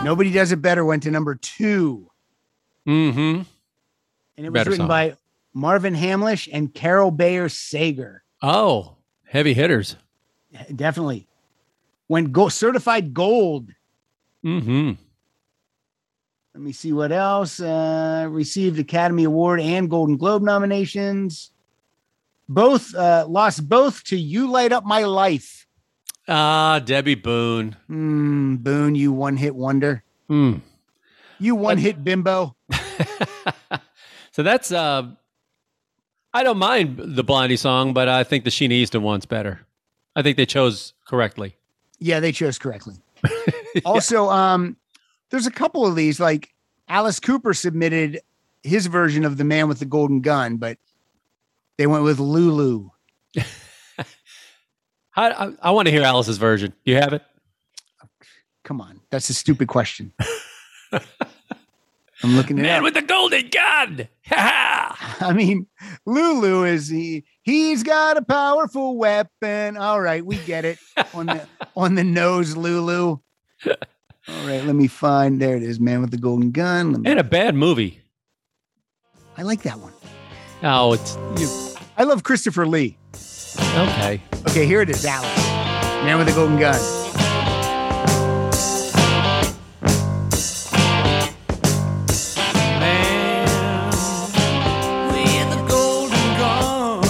Nobody Does It Better went to number two. Mm-hmm. And it was Better written song. by Marvin Hamlish and Carol Bayer Sager. Oh, heavy hitters. Definitely. Went go- certified gold. Mm-hmm. Let me see what else. Uh, received Academy Award and Golden Globe nominations. Both uh, lost both to You Light Up My Life. Ah, Debbie Boone. Mm, Boone, you one hit wonder. Mm. You one hit bimbo. So that's, uh, I don't mind the Blondie song, but I think the Sheena Easton one's better. I think they chose correctly. Yeah, they chose correctly. Also, um, there's a couple of these, like Alice Cooper submitted his version of The Man with the Golden Gun, but they went with Lulu. I, I, I want to hear Alice's version. You have it? Come on. That's a stupid question. I'm looking at it. Man up. with the Golden Gun. I mean, Lulu is he he's got a powerful weapon. All right, we get it. On the on the nose, Lulu. All right, let me find. There it is, Man with the Golden Gun. Let me, And a bad movie. I like that one. Oh, it's you. I love Christopher Lee. Okay. Okay, here it is, Alice. Man with the Golden Gun. With the golden gun,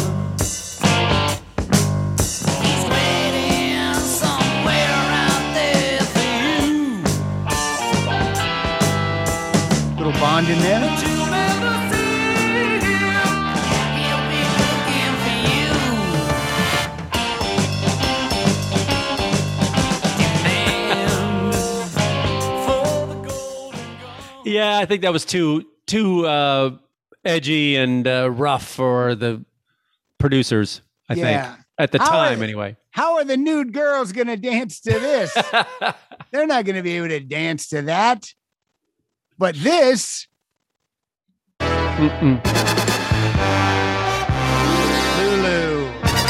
he's waiting somewhere out there for you. Little Bond in there. But you'll never see him. He'll be looking for you. Demand for the golden gun. Yeah, I think that was too too uh, edgy and uh, rough for the producers. I Yeah. think at the How time, are- anyway. How are the nude girls going to dance to this? They're not going to be able to dance to that. But this, Mm-mm. Lulu.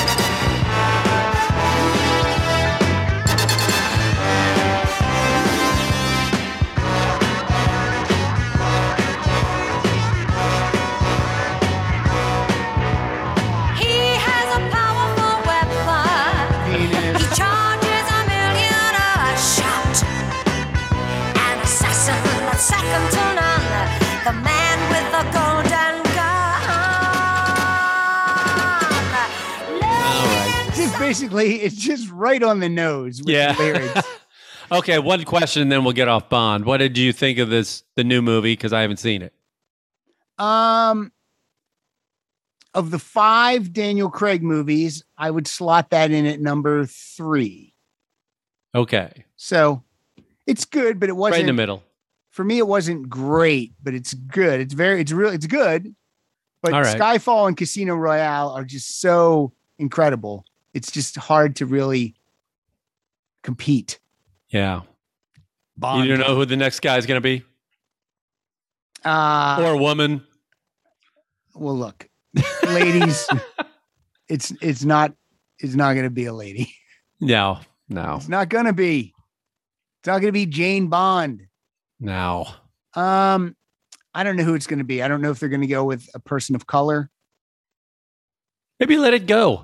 He has a powerful weapon. Venus. He charges a million a shot. An assassin that's second to none. The man with the golden gun. All right. Just basically, it's just right on the nose with Yeah. the lyrics. Okay, one question, then we'll get off Bond. What did you think of this, the new movie? Because I haven't seen it. Um, of the five Daniel Craig movies, I would slot that in at number three. Okay, So it's good, but it wasn't right in the middle. for me. It wasn't great, but it's good. It's very, it's real, it's good. But All right. Skyfall and Casino Royale are just so incredible. It's just hard to really compete. Yeah. Bond. You don't know who the next guy is going to be? Uh, Or a woman? well, look, ladies, it's it's not it's not going to be a lady. No, no, It's not going to be. It's not going to be Jane Bond. no. Um, I don't know who it's going to be. I don't know if they're going to go with a person of color. Maybe let it go.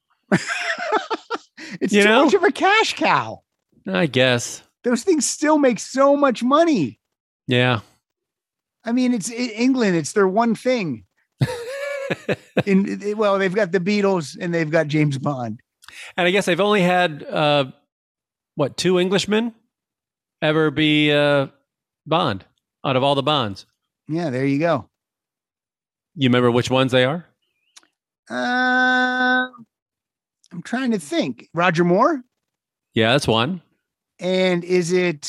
It's You too know? much of a cash cow. I guess. Those things still make so much money. Yeah. I mean, it's in England. It's their one thing. In well, they've got the Beatles and they've got James Bond. And I guess they've only had, uh, what, two Englishmen ever be uh, Bond out of all the Bonds. Yeah, there you go. You remember which ones they are? Uh, I'm trying to think. Roger Moore. Yeah, that's one. And is it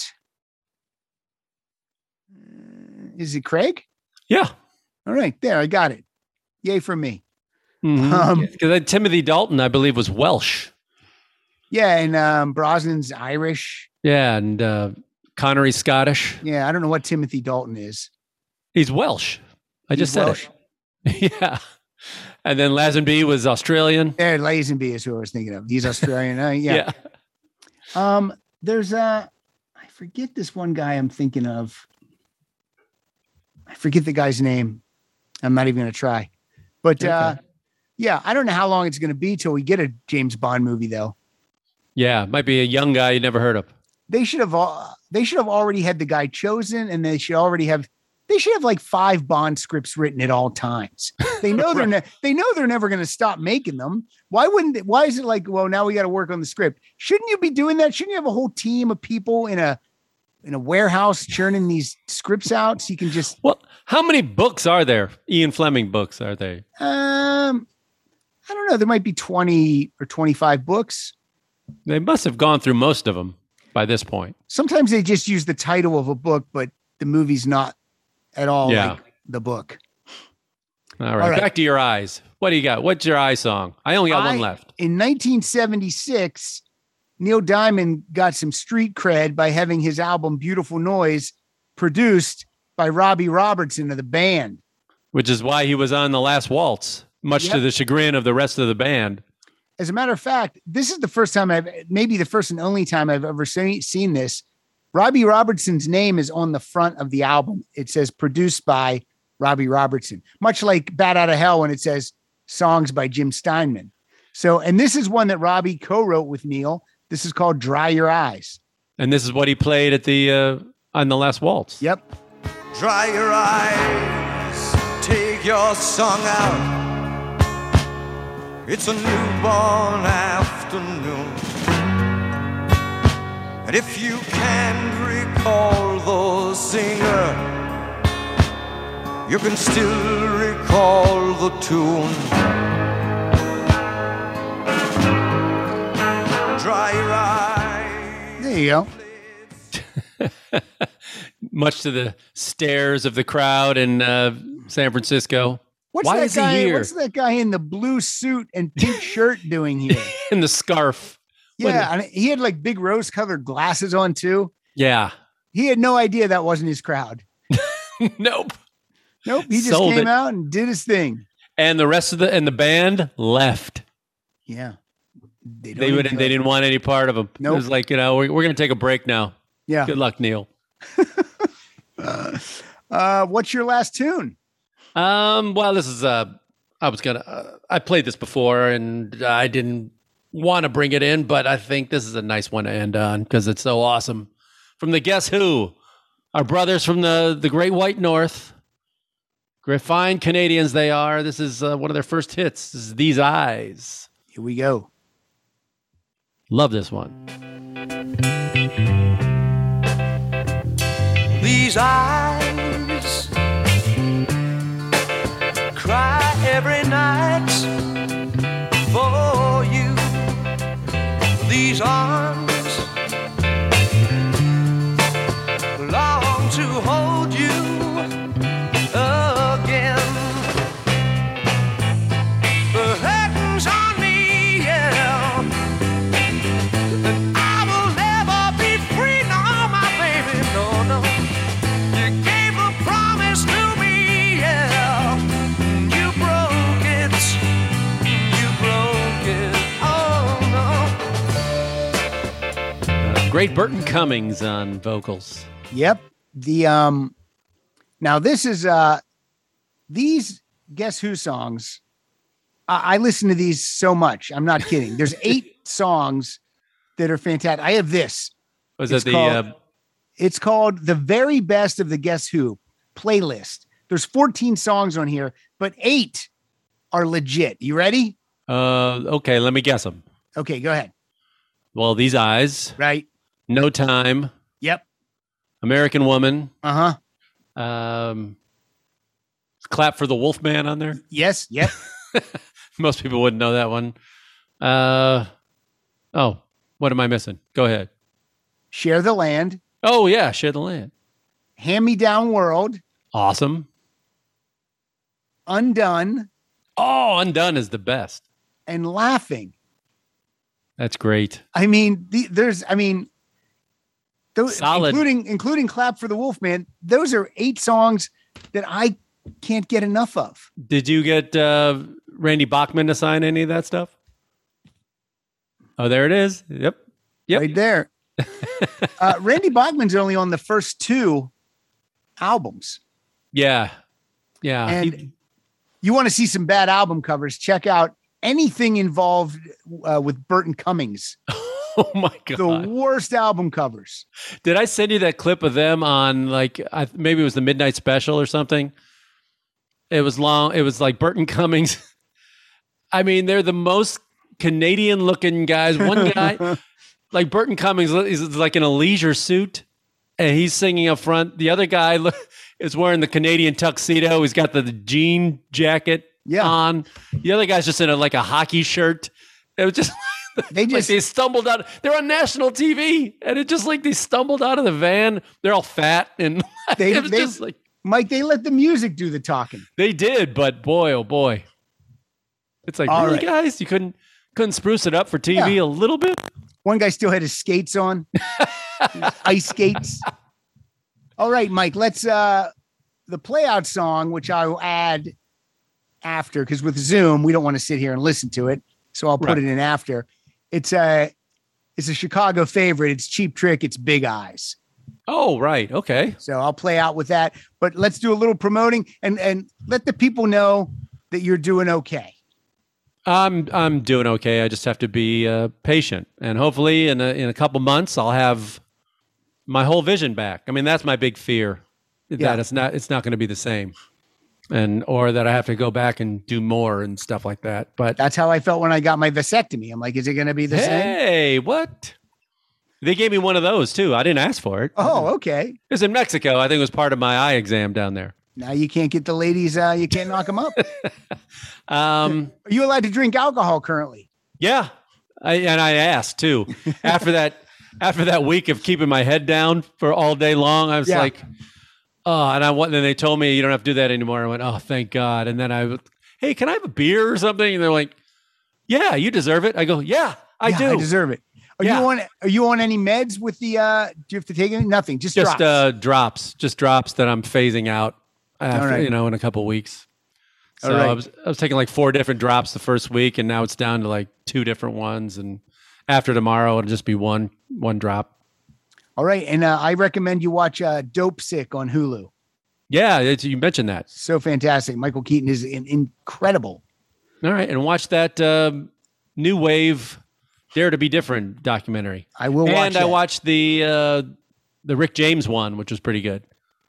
uh, is it Craig? Yeah. All right, there, I got it. Yay for me. Mhm. Um, Because then Timothy Dalton, I believe, was Welsh. Yeah, and um, Brosnan's Irish. Yeah, and uh, Connery's Scottish. Yeah, I don't know what Timothy Dalton is. He's Welsh. I He's just said Welsh. it. Yeah. And then Lazenby was Australian. There, Lazenby is who I was thinking of. He's Australian. Uh, yeah. Um, there's uh, I forget this one guy I'm thinking of. I forget the guy's name. I'm not even going to try. But Okay. uh, yeah, I don't know how long it's going to be till we get a James Bond movie, though. Yeah, might be a young guy you never heard of. They should have all, they should have already had the guy chosen, and they should already have they should have like five Bond scripts written at all times. They know they're ne- they know they're never going to stop making them. Why wouldn't? Why is it like, well, now we got to work on the script? Shouldn't you be doing that? Shouldn't you have a whole team of people in a in a warehouse churning these scripts out so you can just Well, how many books are there? Ian Fleming books are they? um I don't know. There might be twenty or twenty-five books. They must have gone through most of them by this point. Sometimes they just use the title of a book, but the movie's not at all Yeah. like the book. All right. All right. Back to your eyes. What do you got? What's your eye song? I only got I- one left. In nineteen seventy-six, Neil Diamond got some street cred by having his album Beautiful Noise produced by Robbie Robertson of the band. Which is why he was on The Last Waltz, much to Yep. the chagrin of the rest of the band. As a matter of fact, this is the first time I've, maybe the first and only time I've ever seen, seen this. Robbie Robertson's name is on the front of the album. It says produced by Robbie Robertson, much like Bat Out of Hell when it says songs by Jim Steinman. So, and this is one that Robbie co-wrote with Neil. This is called Dry Your Eyes. And this is what he played at the uh, on The Last Waltz. Yep. Dry your eyes, take your song out. It's a newborn afternoon. And if you can't recall the singer, you can still recall the tune. Dry your eyes. There you go. Much to the stares of the crowd in uh, San Francisco. What's Why that is guy? he here? What's that guy in the blue suit and pink shirt doing here? In the scarf. What Yeah, and he had like big rose-colored glasses on too. Yeah. He had no idea that wasn't his crowd. Nope. Nope. He just Sold came it. out and did his thing. And the rest of the and the band left. Yeah. They, don't They would enjoy they it. didn't want any part of him. It Nope. was like, you know, we're, we're going to take a break now. Yeah. Good luck, Neil. Uh, what's your last tune? Um, well, this is uh I was gonna uh, I played this before and I didn't want to bring it in, but I think this is a nice one to end on because it's so awesome. From the Guess Who, our brothers from the the Great White North, great fine Canadians they are. This is uh, one of their first hits. This is These Eyes. Here we go. Love this one. These eyes cry every night for you. These arms long to hold you again. The curtains on me, yeah. And I will never be free, no, my baby, no, no. You gave a promise to me, yeah. You broke it, you broke it, oh no. Uh, great Burton Cummings on vocals. Yep. The um now this is uh these Guess Who songs. I, I listen to these so much. I'm not kidding. There's eight songs that are fantastic. I have this. Was It's that the called- uh, It's called The Very Best of the Guess Who playlist. There's fourteen songs on here, but eight are legit. You ready? uh okay, let me guess them. Okay, go ahead. Well, These Eyes, Right. No Time, Yep. American Woman, Uh-huh. um Clap for the Wolfman on there. Yes. Yep. Most people wouldn't know that one. Uh oh, what am I missing? Go ahead. Share the Land. Oh yeah, Share the Land. Hand Me Down World. Awesome. Undone. Oh, Undone is the best. And Laughing. That's great. I mean, the, there's, I mean, those, Solid. including including Clap for the Wolfman. Those are eight songs that I can't get enough of. Did you get uh, Randy Bachman to sign any of that stuff? Oh, there it is. Yep. Yep. Right there. uh, Randy Bachman's only on the first two albums. Yeah. Yeah. And He- you want to see some bad album covers, check out anything involved uh, with Burton Cummings. oh my God. The worst album covers. Did I send you that clip of them on like, I, maybe it was the Midnight Special or something? It was long. It was like Burton Cummings. I mean, they're the most Canadian looking guys. One guy, like Burton Cummings, is like in a leisure suit and he's singing up front. The other guy look, is wearing the Canadian tuxedo. He's got the, the jean jacket yeah. on. The other guy's just in a, like a hockey shirt. It was just they just like they stumbled out. They're on national T V, and it just like they stumbled out of the van. They're all fat and they, it was they just like Mike. They let the music do the talking. they did, but boy, oh boy, it's like All really, right. guys, you couldn't couldn't spruce it up for T V Yeah. a little bit. One guy still had his skates on, his ice skates. All right, Mike. Let's uh the play out song, which I will add after, because with Zoom we don't want to sit here and listen to it, so I'll put Right. it in after. It's a it's a Chicago favorite. It's Cheap Trick. It's Big Eyes. Oh, right, okay. So I'll play out with that. But let's do a little promoting and and let the people know that you're doing okay. I'm I'm doing okay. I just have to be uh, patient, and hopefully in a, in a couple months I'll have my whole vision back. I mean, that's my big fear, that Yeah. it's not it's not going to be the same, and or that I have to go back and do more and stuff like that. But That's how I felt when I got my vasectomy. I'm like, is it going to be the same? hey, what? They gave me one of those too. I didn't ask for it. Oh, okay. It was in Mexico. I think it was part of my eye exam down there. Now you can't get the ladies. Uh, you can't knock them up. Um, Are you allowed to drink alcohol currently? Yeah, I, and I asked too. After that, after that week of keeping my head down for all day long, I was Yeah. like, oh, and I went. Then they told me you don't have to do that anymore. I went, oh, thank God. And then I, hey, can I have a beer or something? And they're like, yeah, you deserve it. I go, yeah, I Yeah, do. I deserve it. Are Yeah. you on? Are you on any meds with the? Uh, do you have to take any? Nothing. Just, just drops. uh, drops, just drops that I'm phasing out. After, right. You know, in a couple weeks. So All right. I was I was taking like four different drops the first week, and now it's down to like two different ones. And after tomorrow, it'll just be one one drop. All right, and uh, I recommend you watch uh, Dope Sick on Hulu. Yeah, it's, you mentioned that. So fantastic. Michael Keaton is in, incredible. All right, and watch that um, New Wave Dare to Be Different documentary. I will watch And I that. watched the uh, the Rick James one, which was pretty good.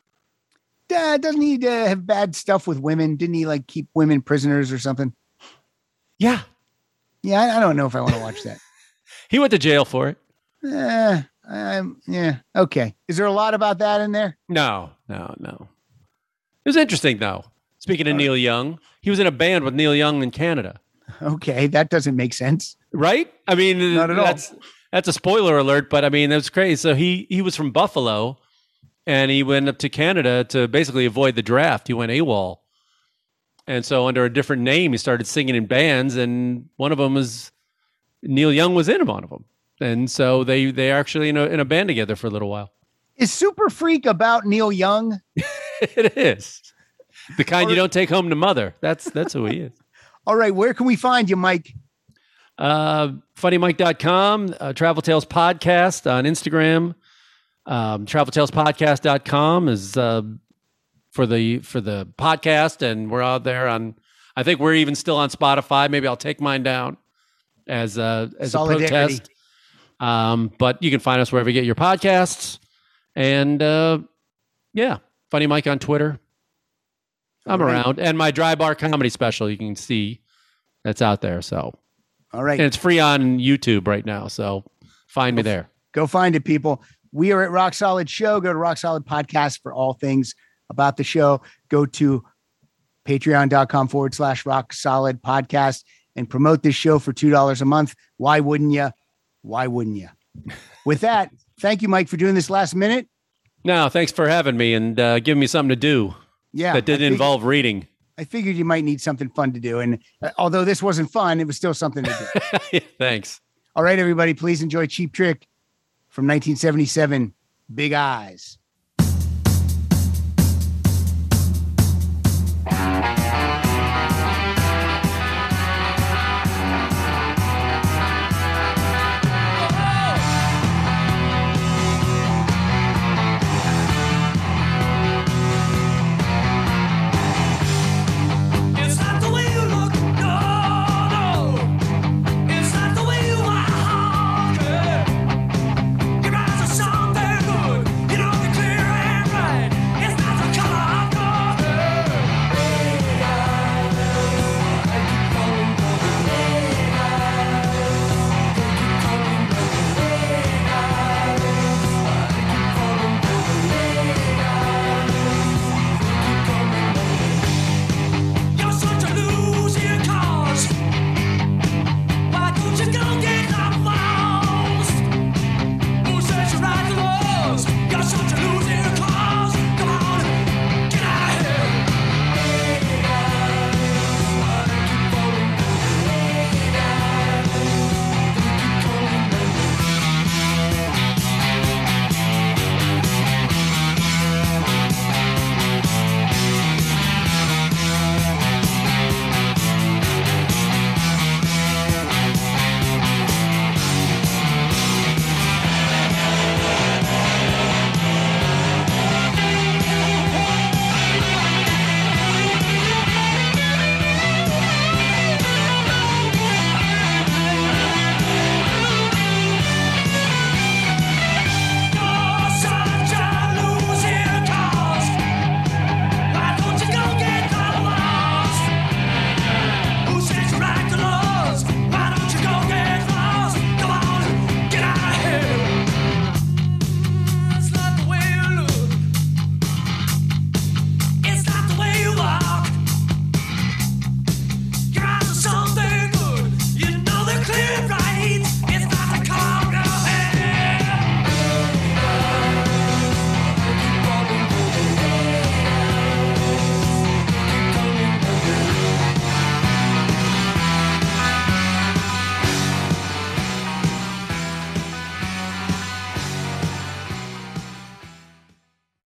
Uh, doesn't he uh, have bad stuff with women? Didn't he like keep women prisoners or something? Yeah, Yeah, I, I don't know if I want to watch that. he went to jail for it. Uh, um, yeah. Okay. Is there a lot about that in there? No, no, no. It was interesting though. Speaking of Neil Young, he was in a band with Neil Young in Canada. Okay, that doesn't make sense. Right? I mean, Not at all. that's that's a spoiler alert, but I mean, that was crazy. So he he was from Buffalo, and he went up to Canada to basically avoid the draft. He went AWOL, and so under a different name, he started singing in bands, and one of them was Neil Young was in one of them, and so they they are actually in a in a band together for a little while. Is Super Freak about Neil Young? It is the kind you don't take home to mother. That's that's who he is. All right, where can we find you, Mike? Uh, funny mike dot com, uh, Travel Tales Podcast on Instagram. Um, travel tales podcast dot com is uh, for the for the podcast, and we're out there on. I think we're even still on Spotify. Maybe I'll take mine down as a as a Solidarity. protest. Um, but you can find us wherever you get your podcasts, and uh, yeah, Funny Mike on Twitter. I'm All right. around, and my Dry Bar comedy special you can see that's out there. So. All right. And it's free on YouTube right now, so find me there. Go find it, people. We are at Rock Solid Show. Go to Rock Solid Podcast for all things about the show. Go to patreon.com forward slash Rock Solid Podcast and promote this show for two dollars a month. Why wouldn't you? Why wouldn't you? With that, thank you, Mike, for doing this last minute. No, thanks for having me and uh, giving me something to do Yeah. that I didn't figured- involve reading. I figured you might need something fun to do. And uh, although this wasn't fun, it was still something to do. Thanks. All right, everybody, please enjoy Cheap Trick from nineteen seventy-seven, Big Eyes.